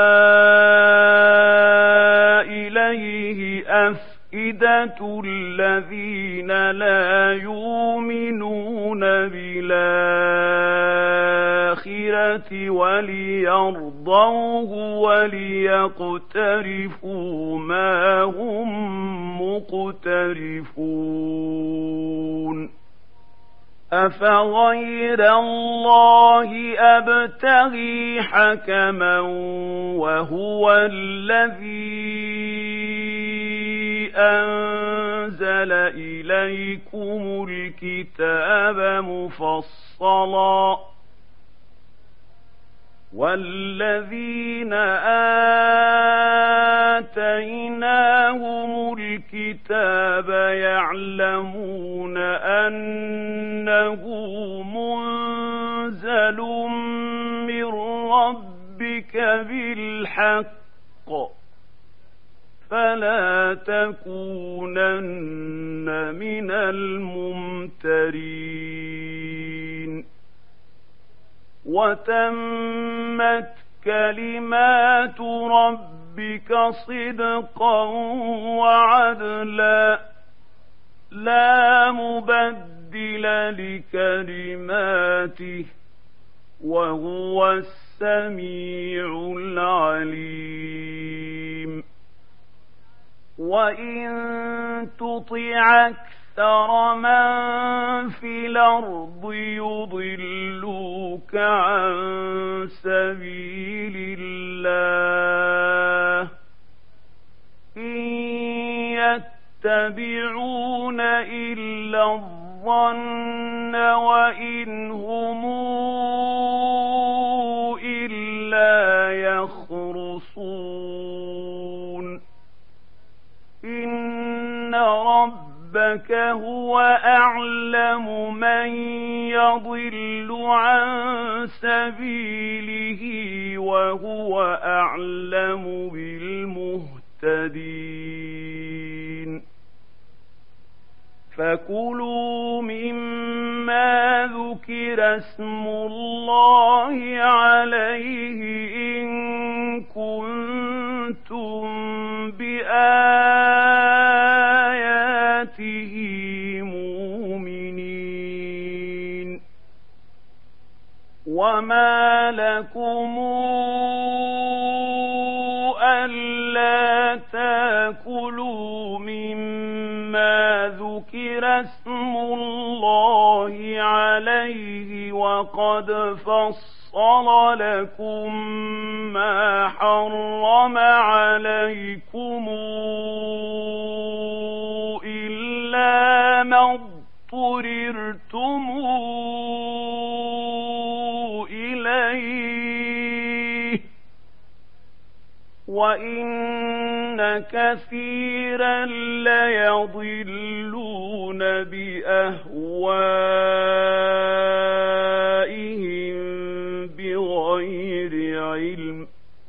إليه أفئدة الذين لا يؤمنون بالآخرة وليرضوه وليقترفوا ما هم مقترفون أفغير الله أبتغي حكما وهو الذي أنزل إليكم الكتاب مفصلا والذين آتيناهم الكتاب يعلمون أنه منزل من ربك بالحق فلا تكونن من الممترين وتمت كلمات ربك صدقا وعدلا لا مبدل لكلماته وهو السميع العليم وإن تطع أكثر من في الأرض يضلوك عن سبيل الله إن يتبعون إلا الظن وإن هم إلا يخرصون إن ربك هو أعلم من يضل عن سبيله وهو أعلم بالمهتدين فكلوا مما ذكر اسم الله عليه إن كنتم بآياته مؤمنين وما لكم ألا تأكلوا مما ذكر اسم الله عليه وقد فصل لكم ما حرم عليكم إلا ما اضطررتم إليه وإن كثيرا ليضلون بأهوائهم بغير علم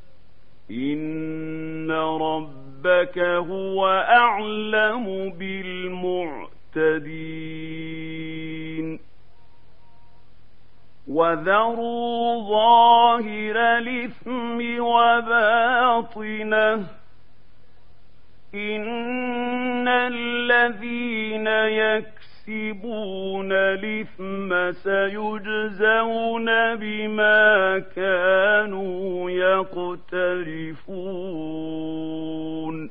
إن ربك هو أعلم بالمعتدين وذروا ظاهر الإثم وباطنه إن الذين يكسبون الإثم سيجزون بما كانوا يقترفون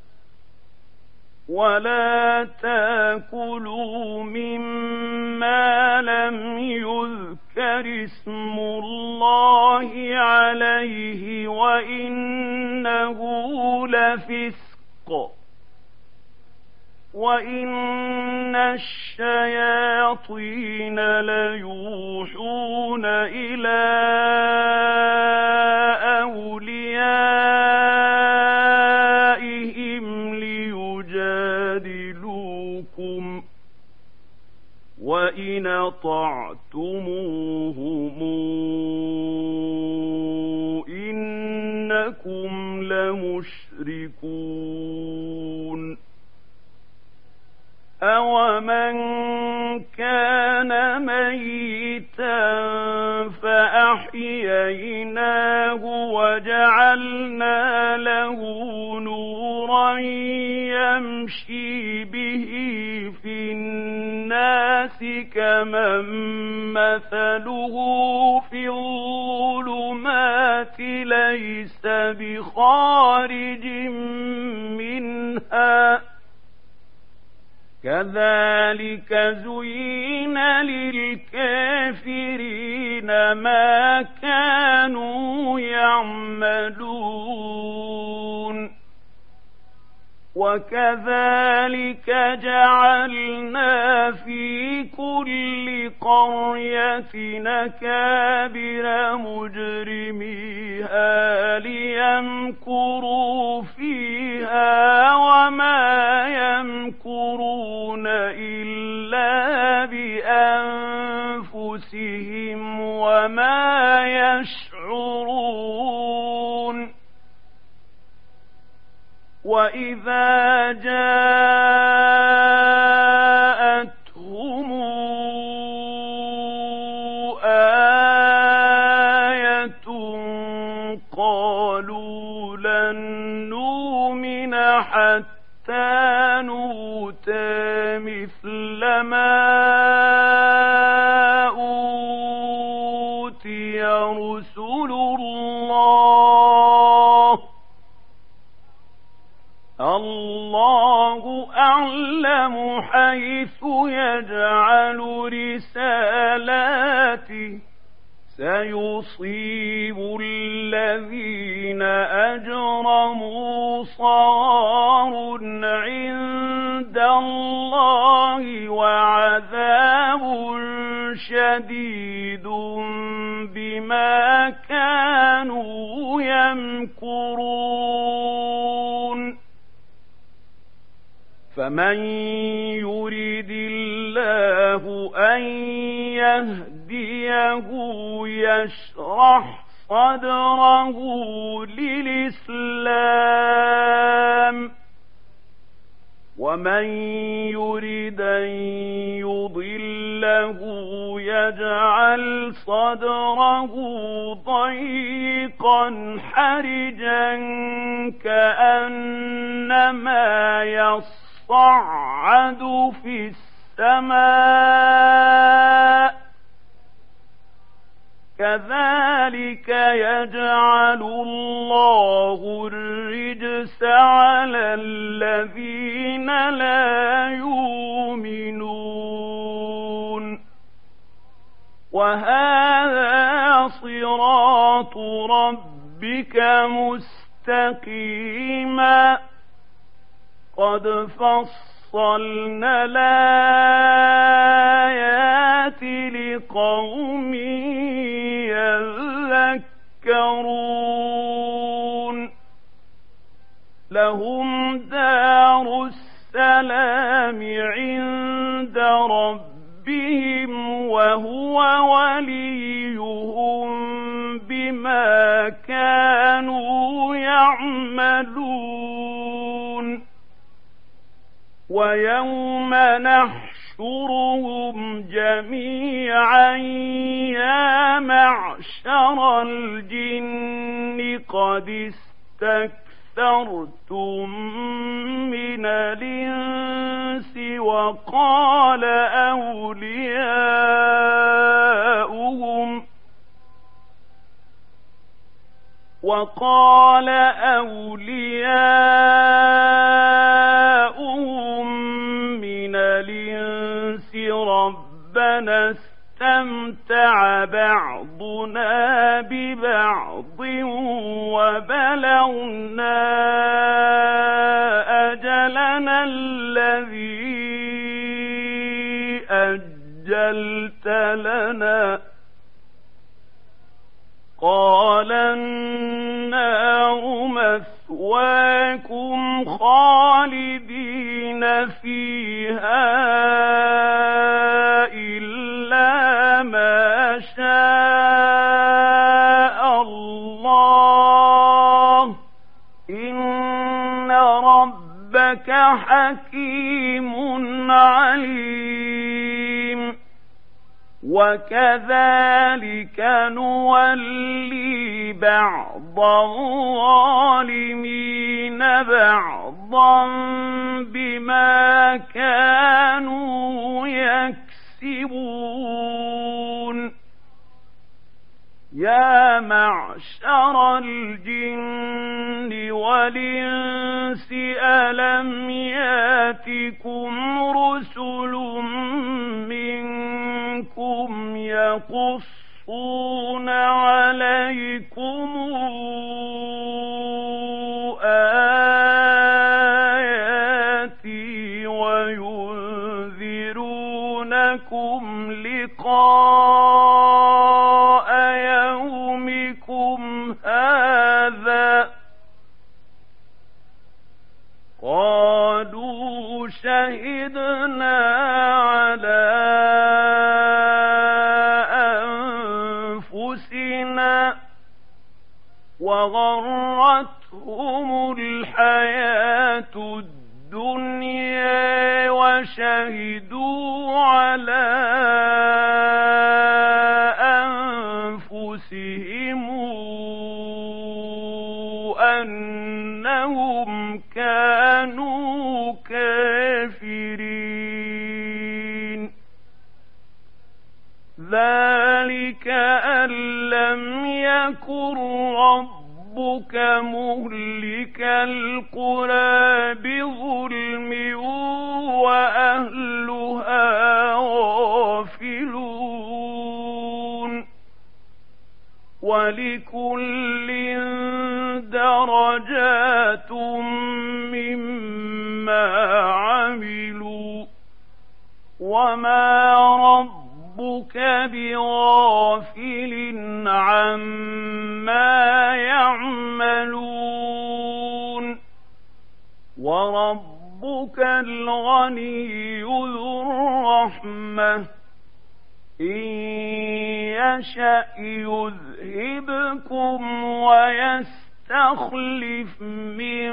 ولا تأكلوا مما لم يذكر اسم الله عليه وإنه لفسق وإن الشياطين ليوحون إلى أوليائهم ليجادلوكم وإن أطعتموهم إنكم لمشركون أومن كان ميتا فأحييناه وجعلنا له نورا يمشي به في الناس كمن مثله في الظلمات ليس بخارج منها كذلك زين للكافرين ما كانوا يعملون وكذلك جعلنا في كل قرية أكابر مجرميها ليمكروا فيها وما يمكرون إلا بأنفسهم وما يشعرون. وإذا جاءتهم آية قالوا لن نؤمن حتى نؤتى مثل ما أوتي رسل الله الله أعلم حيث يجعل رسالاته سيصيب الذين أجرموا صغار عند الله وعذاب شديد بما كانوا يمكرون. فمن يريد الله أن يهديه يشرح صدره للإسلام ومن يريد أن يضله يجعل صدره ضيقا حرجا كأنما يصعد صعد في السماء كذلك يجعل الله الرجس على الذين لا يؤمنون. وهذا صراط ربك مستقيما قد فصلنا الآيات لقوم يذكرون. لهم دار السلام عند ربهم وهو وليهم بما كانوا يعملون. ويوم نحشرهم جميعا يا معشر الجن قد استكثرتم من الإنس وقال أولياؤهم وقال أولياؤهم من الإنس ربنا استمتع بعضنا ببعض وبلغنا أجلنا الذي أجلت لنا قال النار مثواكم خالدين فيها إلا ما شاء الله إن ربك حكيم عليم. وكذلك نولي بعض الظالمين بعضا بما كانوا يكسبون. يا معشر الجن والإنس ألم ياتكم رسل منكم يقصون عليكم شهدنا على أنفسنا وغرتهم الحياة الدنيا وشهدوا على أنفسهم أنهم كانوا كافرين ذلك أن لم يكن ربك مهلك القرى بظلم وأهلها غافلون ولكل درجات مما عملوا وما ربك بغافل عما يعملون وربك الغني ذو الرحمة إن يشأ يذهبكم ويستخلف من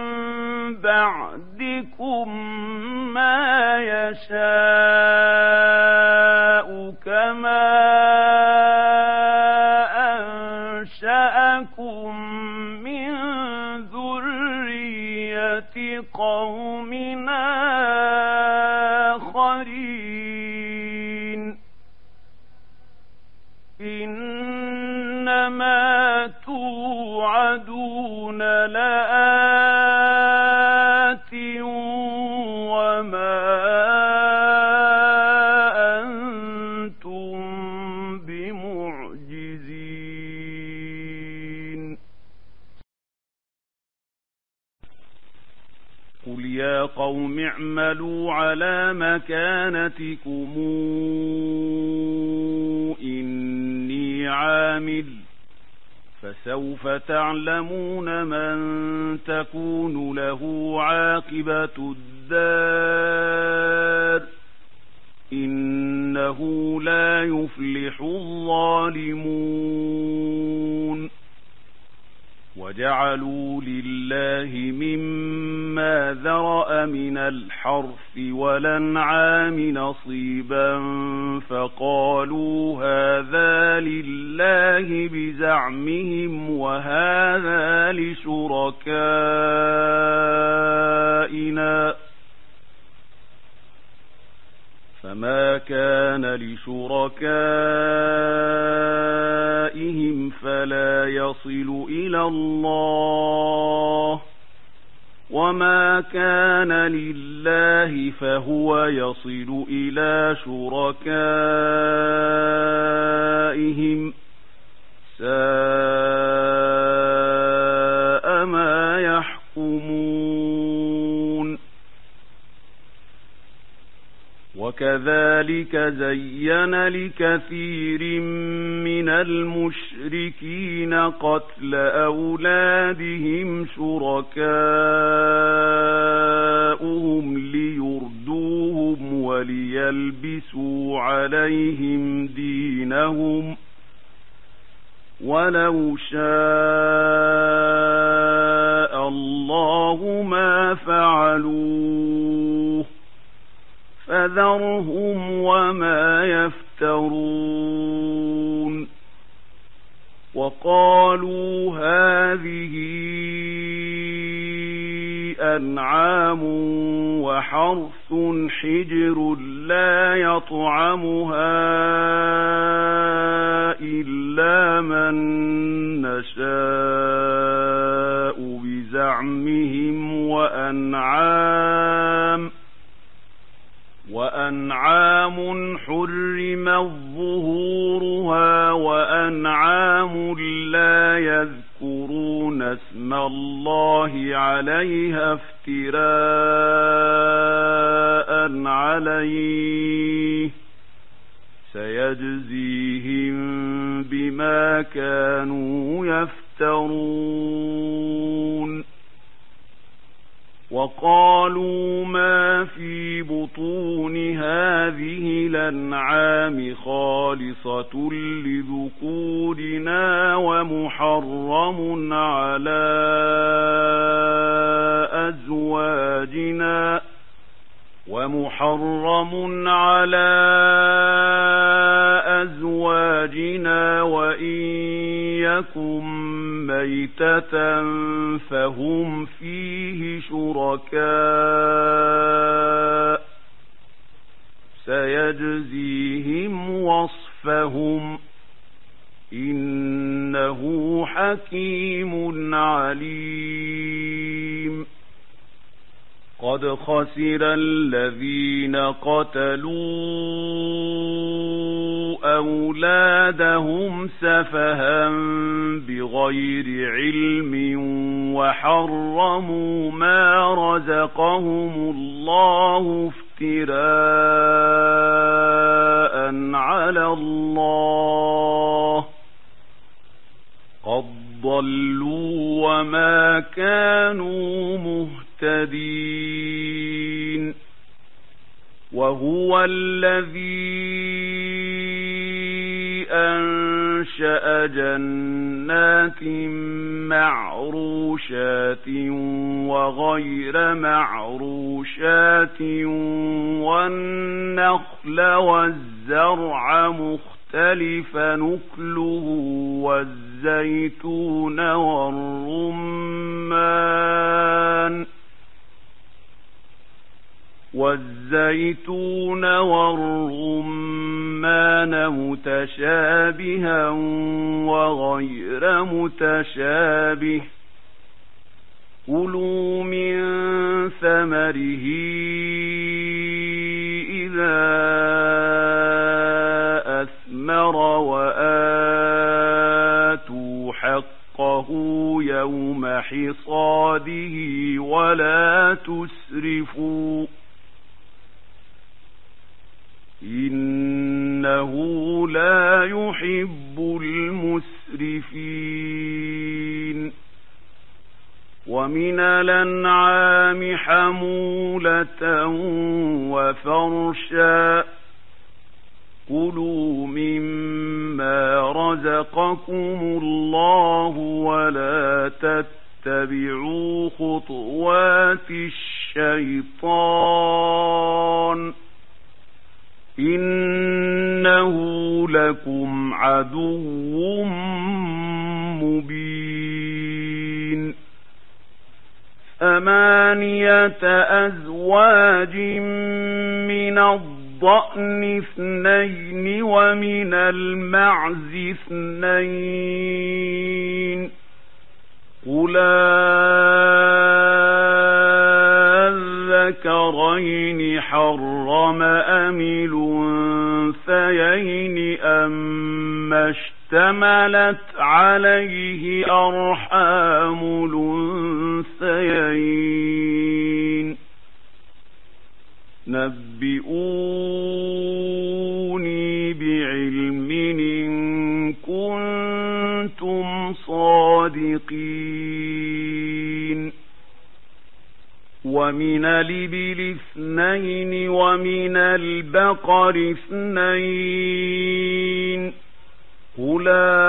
بعدكم ما يشاء كما أنشأكم من ذرية قوم آخرين إنما توعدون لآت وما أنتم بمعجزين قل يا قوم اعملوا على مكانتكم إني عامل فسوف تعلمون من تكون له عاقبة الدار إنه لا يفلح الظالمون وجعلوا لله مما ذرأ من الحرث والأنعام نصيبا فقالوا هذا لله بزعمهم وهذا لشركائنا فما كان لشركائهم فلا يصل إلى الله وما كان لله فهو يصل إلى شركائهم ساء ما يحكمون وكذلك زين لكثير من المشركين قتل أولادهم شركاؤهم ليردوهم وليلبسوا عليهم دينهم ولو شاء الله ما فعلوه فذرهم وما يفترون وقالوا هذه أنعام وحرث حجر لا يطعمها إلا من نشاء بزعمهم وأنعام وأنعام حرمت ظهورها وأنعام لا يذكرون اسم الله عليها افتراء عليه سيجزيهم بما كانوا يفترون وقالوا ما في بطون هذه الأنعام خالصة لذكورنا ومحرم على أزواجنا ومحرم على أزواجنا وإن يكن ميتة فهم فيه شركاء سيجزيهم وصفهم إنه حكيم عليم قد خسر الذين قتلوا أولادهم سفها بغير علم وحرموا ما رزقهم الله افتراء على الله قد ضلوا وما كانوا مهتدين وهو الذي أنشأ جنات معروشات وغير معروشات والنخل والزرع مختلفا نكله والزيتون والرمان والزيتون والرمان متشابها وغير متشابه كلوا من ثمره إذا أثمر وآتوا حقه يوم حصاده ولا تسرفوا إنه لا يحب المسرفين ومن الأنعام حمولة وفرشا كلوا مما رزقكم الله ولا تتبعوا خطوات الشيطان إنه لكم عدو مبين ثمانية أزواج من الضأن اثنين ومن المعز اثنين قل الذكرين حرم أم الأنثيين أما اشتملت عليه أرحام الأنثيين نبئوني بعلم إن كنتم صادقين ومن الإبل اثنين ومن البقر اثنين قل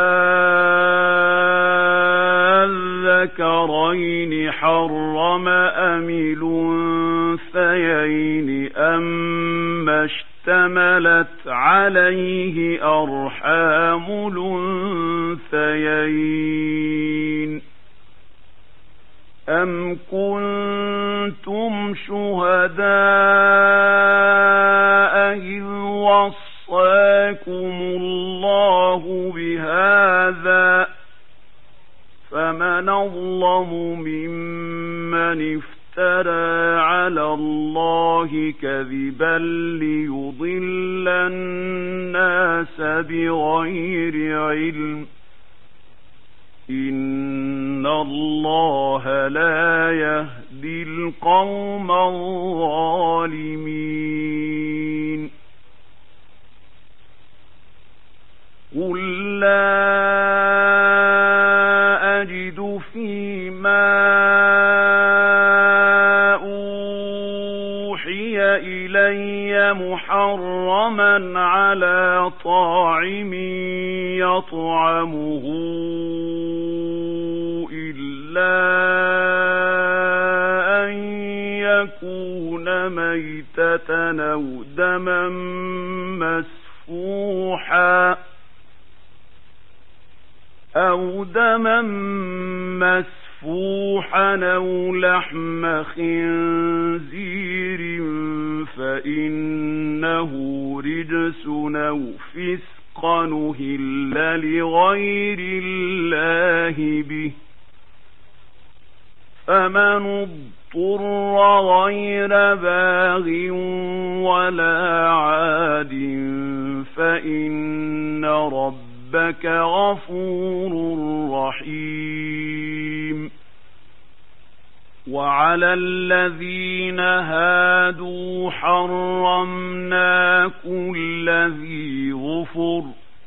الذكرين حرم أم الأنثيين أما اشتملت عليه أرحام الأنثيين أم كنتم شهداء إذ وصاكم الله بهذا فمن أظلم ممن افترى على الله كذبا ليضل الناس بغير علم إن الله لا يهدي القوم الظالمين قل لا أجد فيما محرما على طاعم يطعمه إلا أن يكون ميتة أو دما مسفوحا أو دما مسفوحا أو لحم خنزير فإنه رجس أو فسقا أهل لغير الله به فمن اضطر غير باغ ولا عاد فإن ربك غفور رحيم. وعلى الذين هادوا حرمنا كل ذي ظفر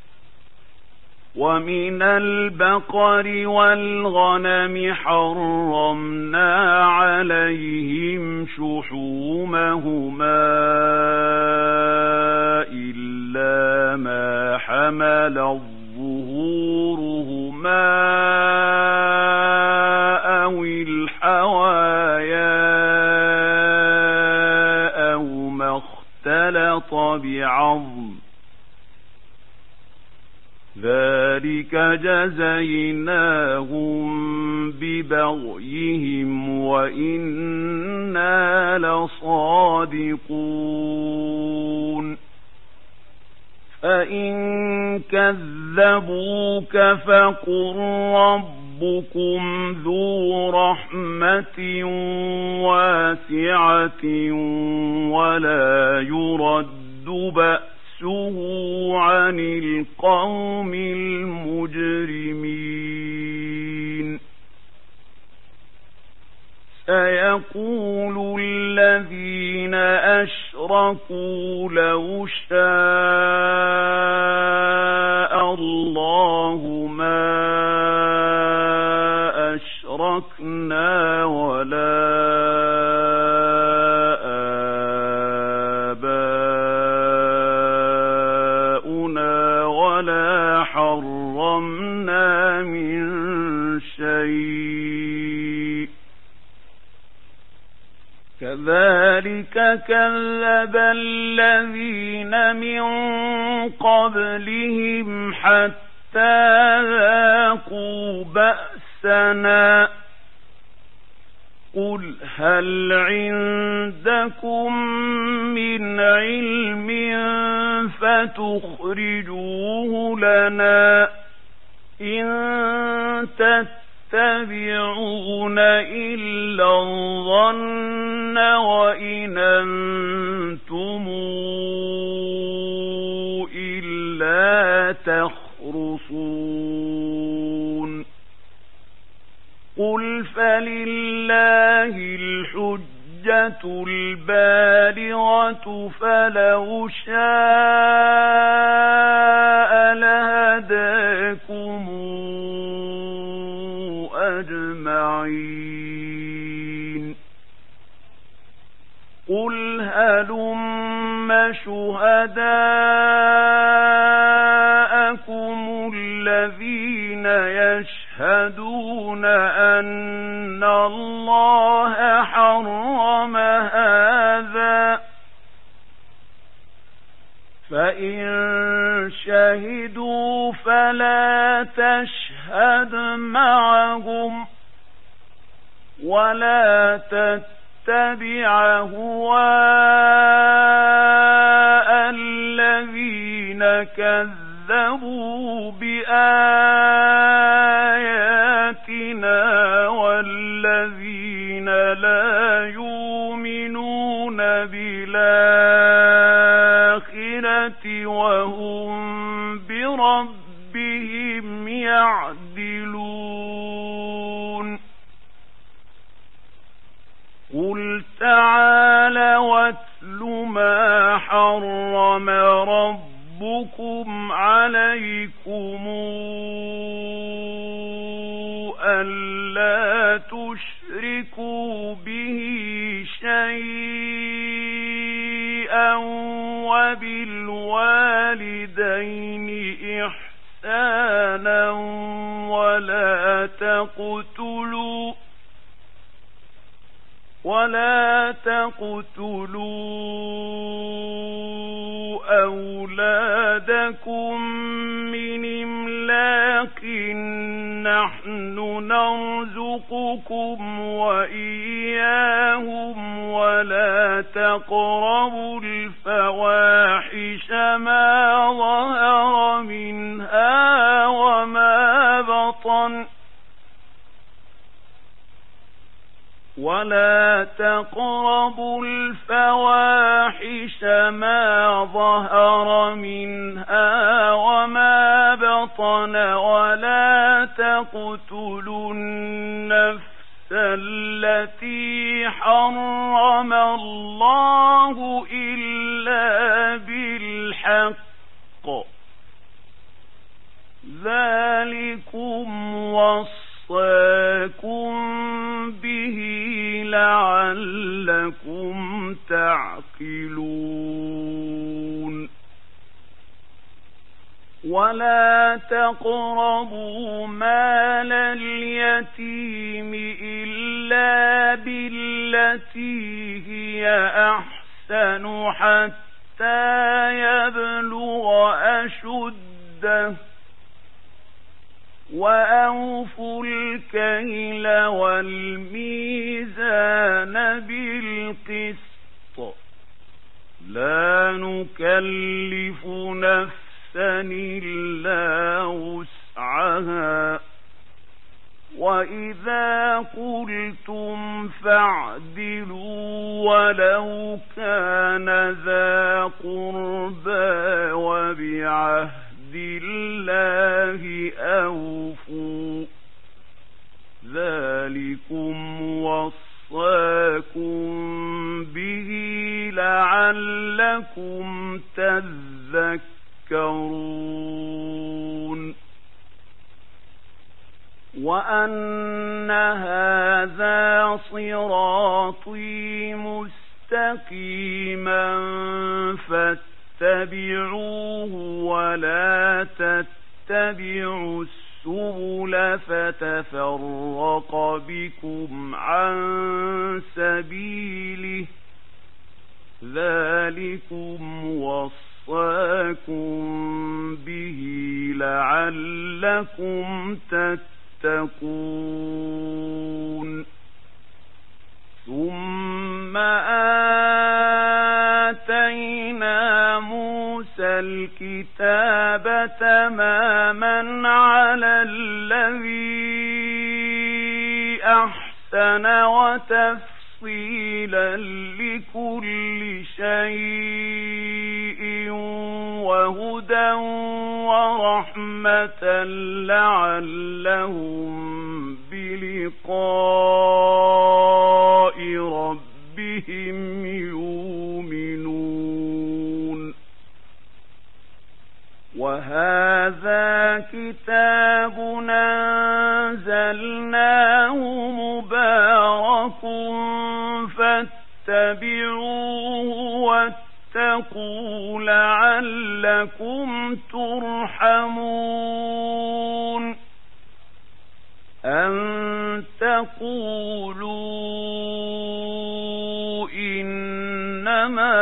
ومن البقر والغنم حرمنا عليهم شحومهما إلا ما حمل ظهورهما أو الحوايا أو ما اختلط بعظم ذلك جزيناهم ببغيهم وإنا لصادقون. فإن كذبوك فقل ربكم ذو رحمة واسعة ولا يرد بأسه عن القوم المجرمين. سيقول الذين أشركوا لو شاء الله ما أشركنا ولا آباؤنا ولا حرمنا من شيء كذلك كذب الذين من قبلهم حتى ذاقوا بأسنا قل هل عندكم من علم فتخرجوه لنا إن تتبعون إلا الظن وإن أنتم إلا تخرصون قل فلله الحجة البالغة فلو شاء لهداكم أجمعين. قل هلم شهداءكم الذين يشهدون أن الله حرم هذا فإن شهدوا فلا تشهد معهم ولا تتبع هواء الذين كذبوا بآياتنا والذين لا يؤمنون بالآخرة وهم بربهم يعدلون. قل تعالى واتل ما حرم ربكم عليكم ألا تشركوا به شيئا شيئا وبالوالدين إحسانا ولا تقتلوا ولا تقتلوا أولادكم من إملاق نحن نرزقكم وإياهم ولا تقربوا الفواحش ما ظهر منها وما بطن ولا تقربوا الفواحش ما ظهر منها وما بطن ولا تقتلوا النفس التي حرم الله إلا بالحق ذلكم وصاكم به لعلكم تعقلون ولا تقربوا مال اليتيم إلا بالتي هي أحسن حتى يبلغ أشده وأوفوا الكيل والميزان بالقسط لا نكلف نفسا إلا وسعها وإذا قلتم فاعدلوا ولو كان ذا قربى وبعهد الله أوفوا ذلكم وصاكم به لعلكم تذكرون وأن هذا صراطي مستقيما فاتبعوه ولا تتبعوا السبل فتفرق بكم عن سبيله ذلكم وصاكم به لعلكم تتقون ثم آتينا موسى الكتاب تماما على الذي أحسن وتفصيلا لكل شيء وهدى ورحمة لعلهم بلقاء ربهم يؤمنون وهذا كتاب أنزلناه مبارك فاتبعوه واتقوا لعلكم ترحمون أن تقولوا إنما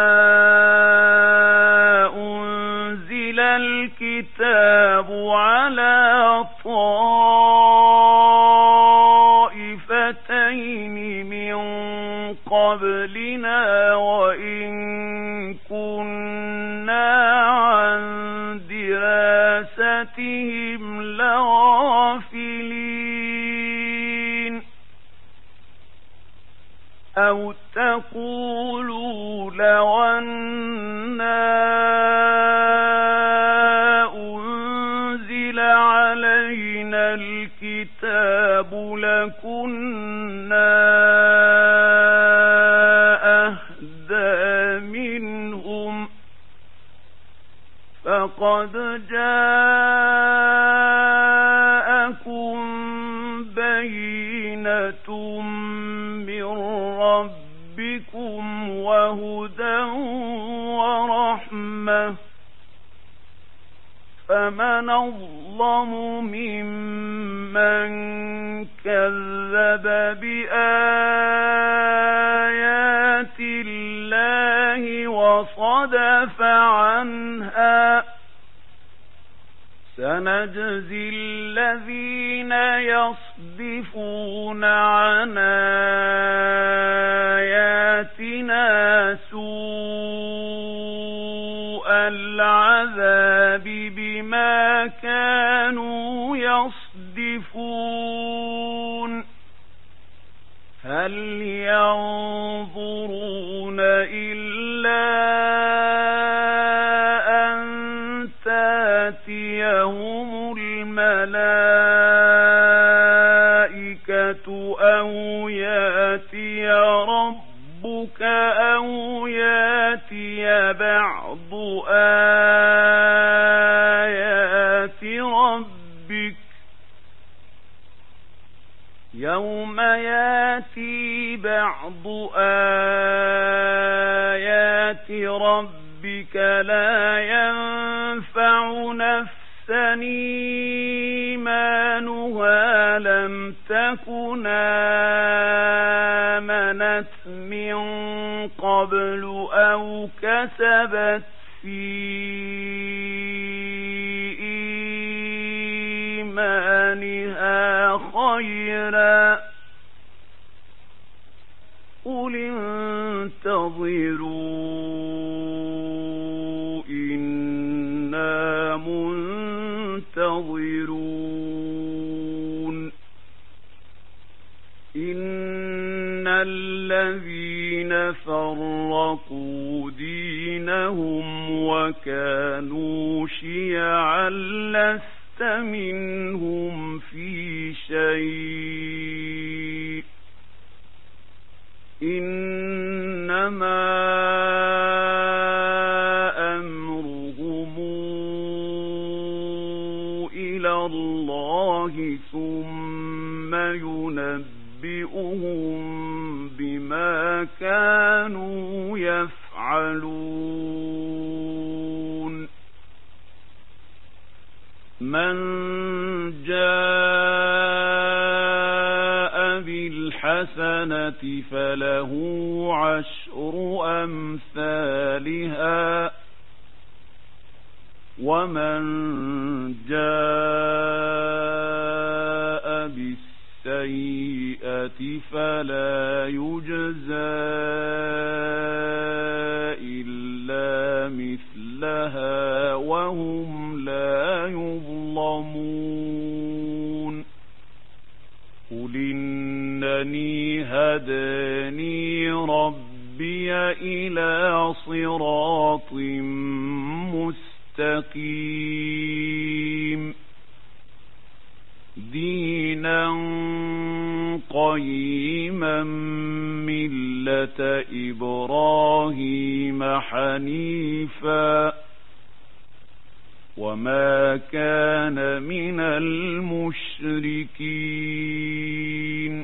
أنزل الكتاب على طائفتين من قبلنا وإن كنا عن دراستهم لغافلين أو تقولوا لو أنا أنزل علينا الكتاب لكنا أهدى منهم فقد جاءكم بينة من ربكم ربكم وهدى ورحمة فمن أظلم ممن كذب بآيات الله وصدف عنها سنجزي الذين يصدفون عن آياتنا سوء العذاب بما كانوا يصدفون هل ينظرون إلا أن تأتيهم الملائكة أو يأتي ربك أو يأتي بعض آيات ربك يوم يأتي بعض آيات ربك لا ينفع نفسا إيمانها لم تكن آمنت من قبل أو كسبت في إيمانها خيرا قل انتظروا إنا منتظرون إن الذين فرقوا دينهم وكانوا شيعا لست منهم في شيء إنما أمرهم إلى الله ثم ينبئهم بما كانوا يفعلون من جاء بالحسنة فله عشر أمثالها ومن جاء بالسيئة فلا يجزى إلا مثلها وهم لا يظلمون قل إنني هداني ربي إلى صراط مستقيم دينا قيما ملة إبراهيم حنيفا وما كان من المشركين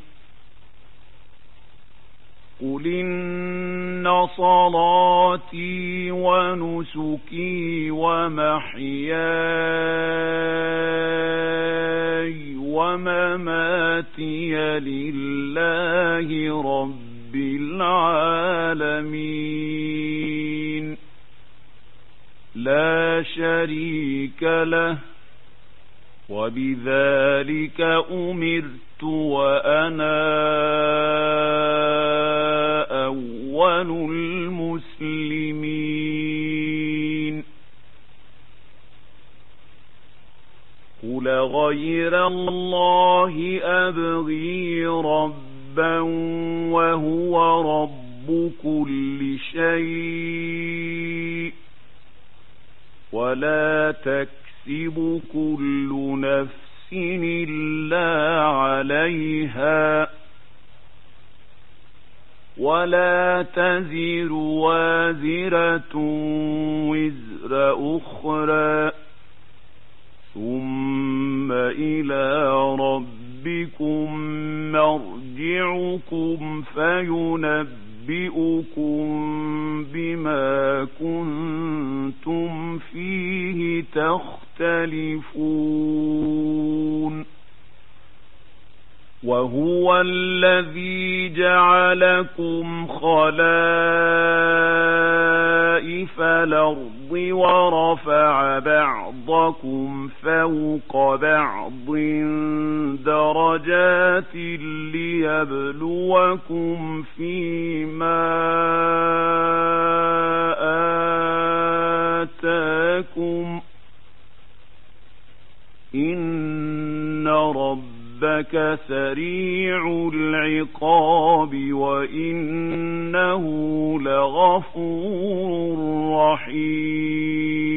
قل إن صلاتي ونسكي ومحياي ومماتي لله رب العالمين لا شريك له وبذلك أمرت وأنا أول المسلمين قل غير الله أبغي ربا وهو رب كل شيء ولا تكسب كل نفس إلا عليها ولا تزر وازرة وزر أخرى ثم إلى ربكم مرجعكم فينبئكم يُنَبِّئُكُم بِمَا كُنتُمْ فِيهِ تَخْتَلِفُونَ وَهُوَ الَّذِي جَعَلَكُمْ خَلَائِفَ الْأَرْضِ وَرَفَعَ بَعْضَكُمْ فَوْقَ بَعْضٍ دَرَجَاتٍ لِيَبْلُوَكُمْ فِيمَا آتَاكُمْ إِنَّ رَبَّكَ سَرِيعُ الْعِقَابِ وَإِنَّهُ لَغَفُورٌ رَّحِيمٌ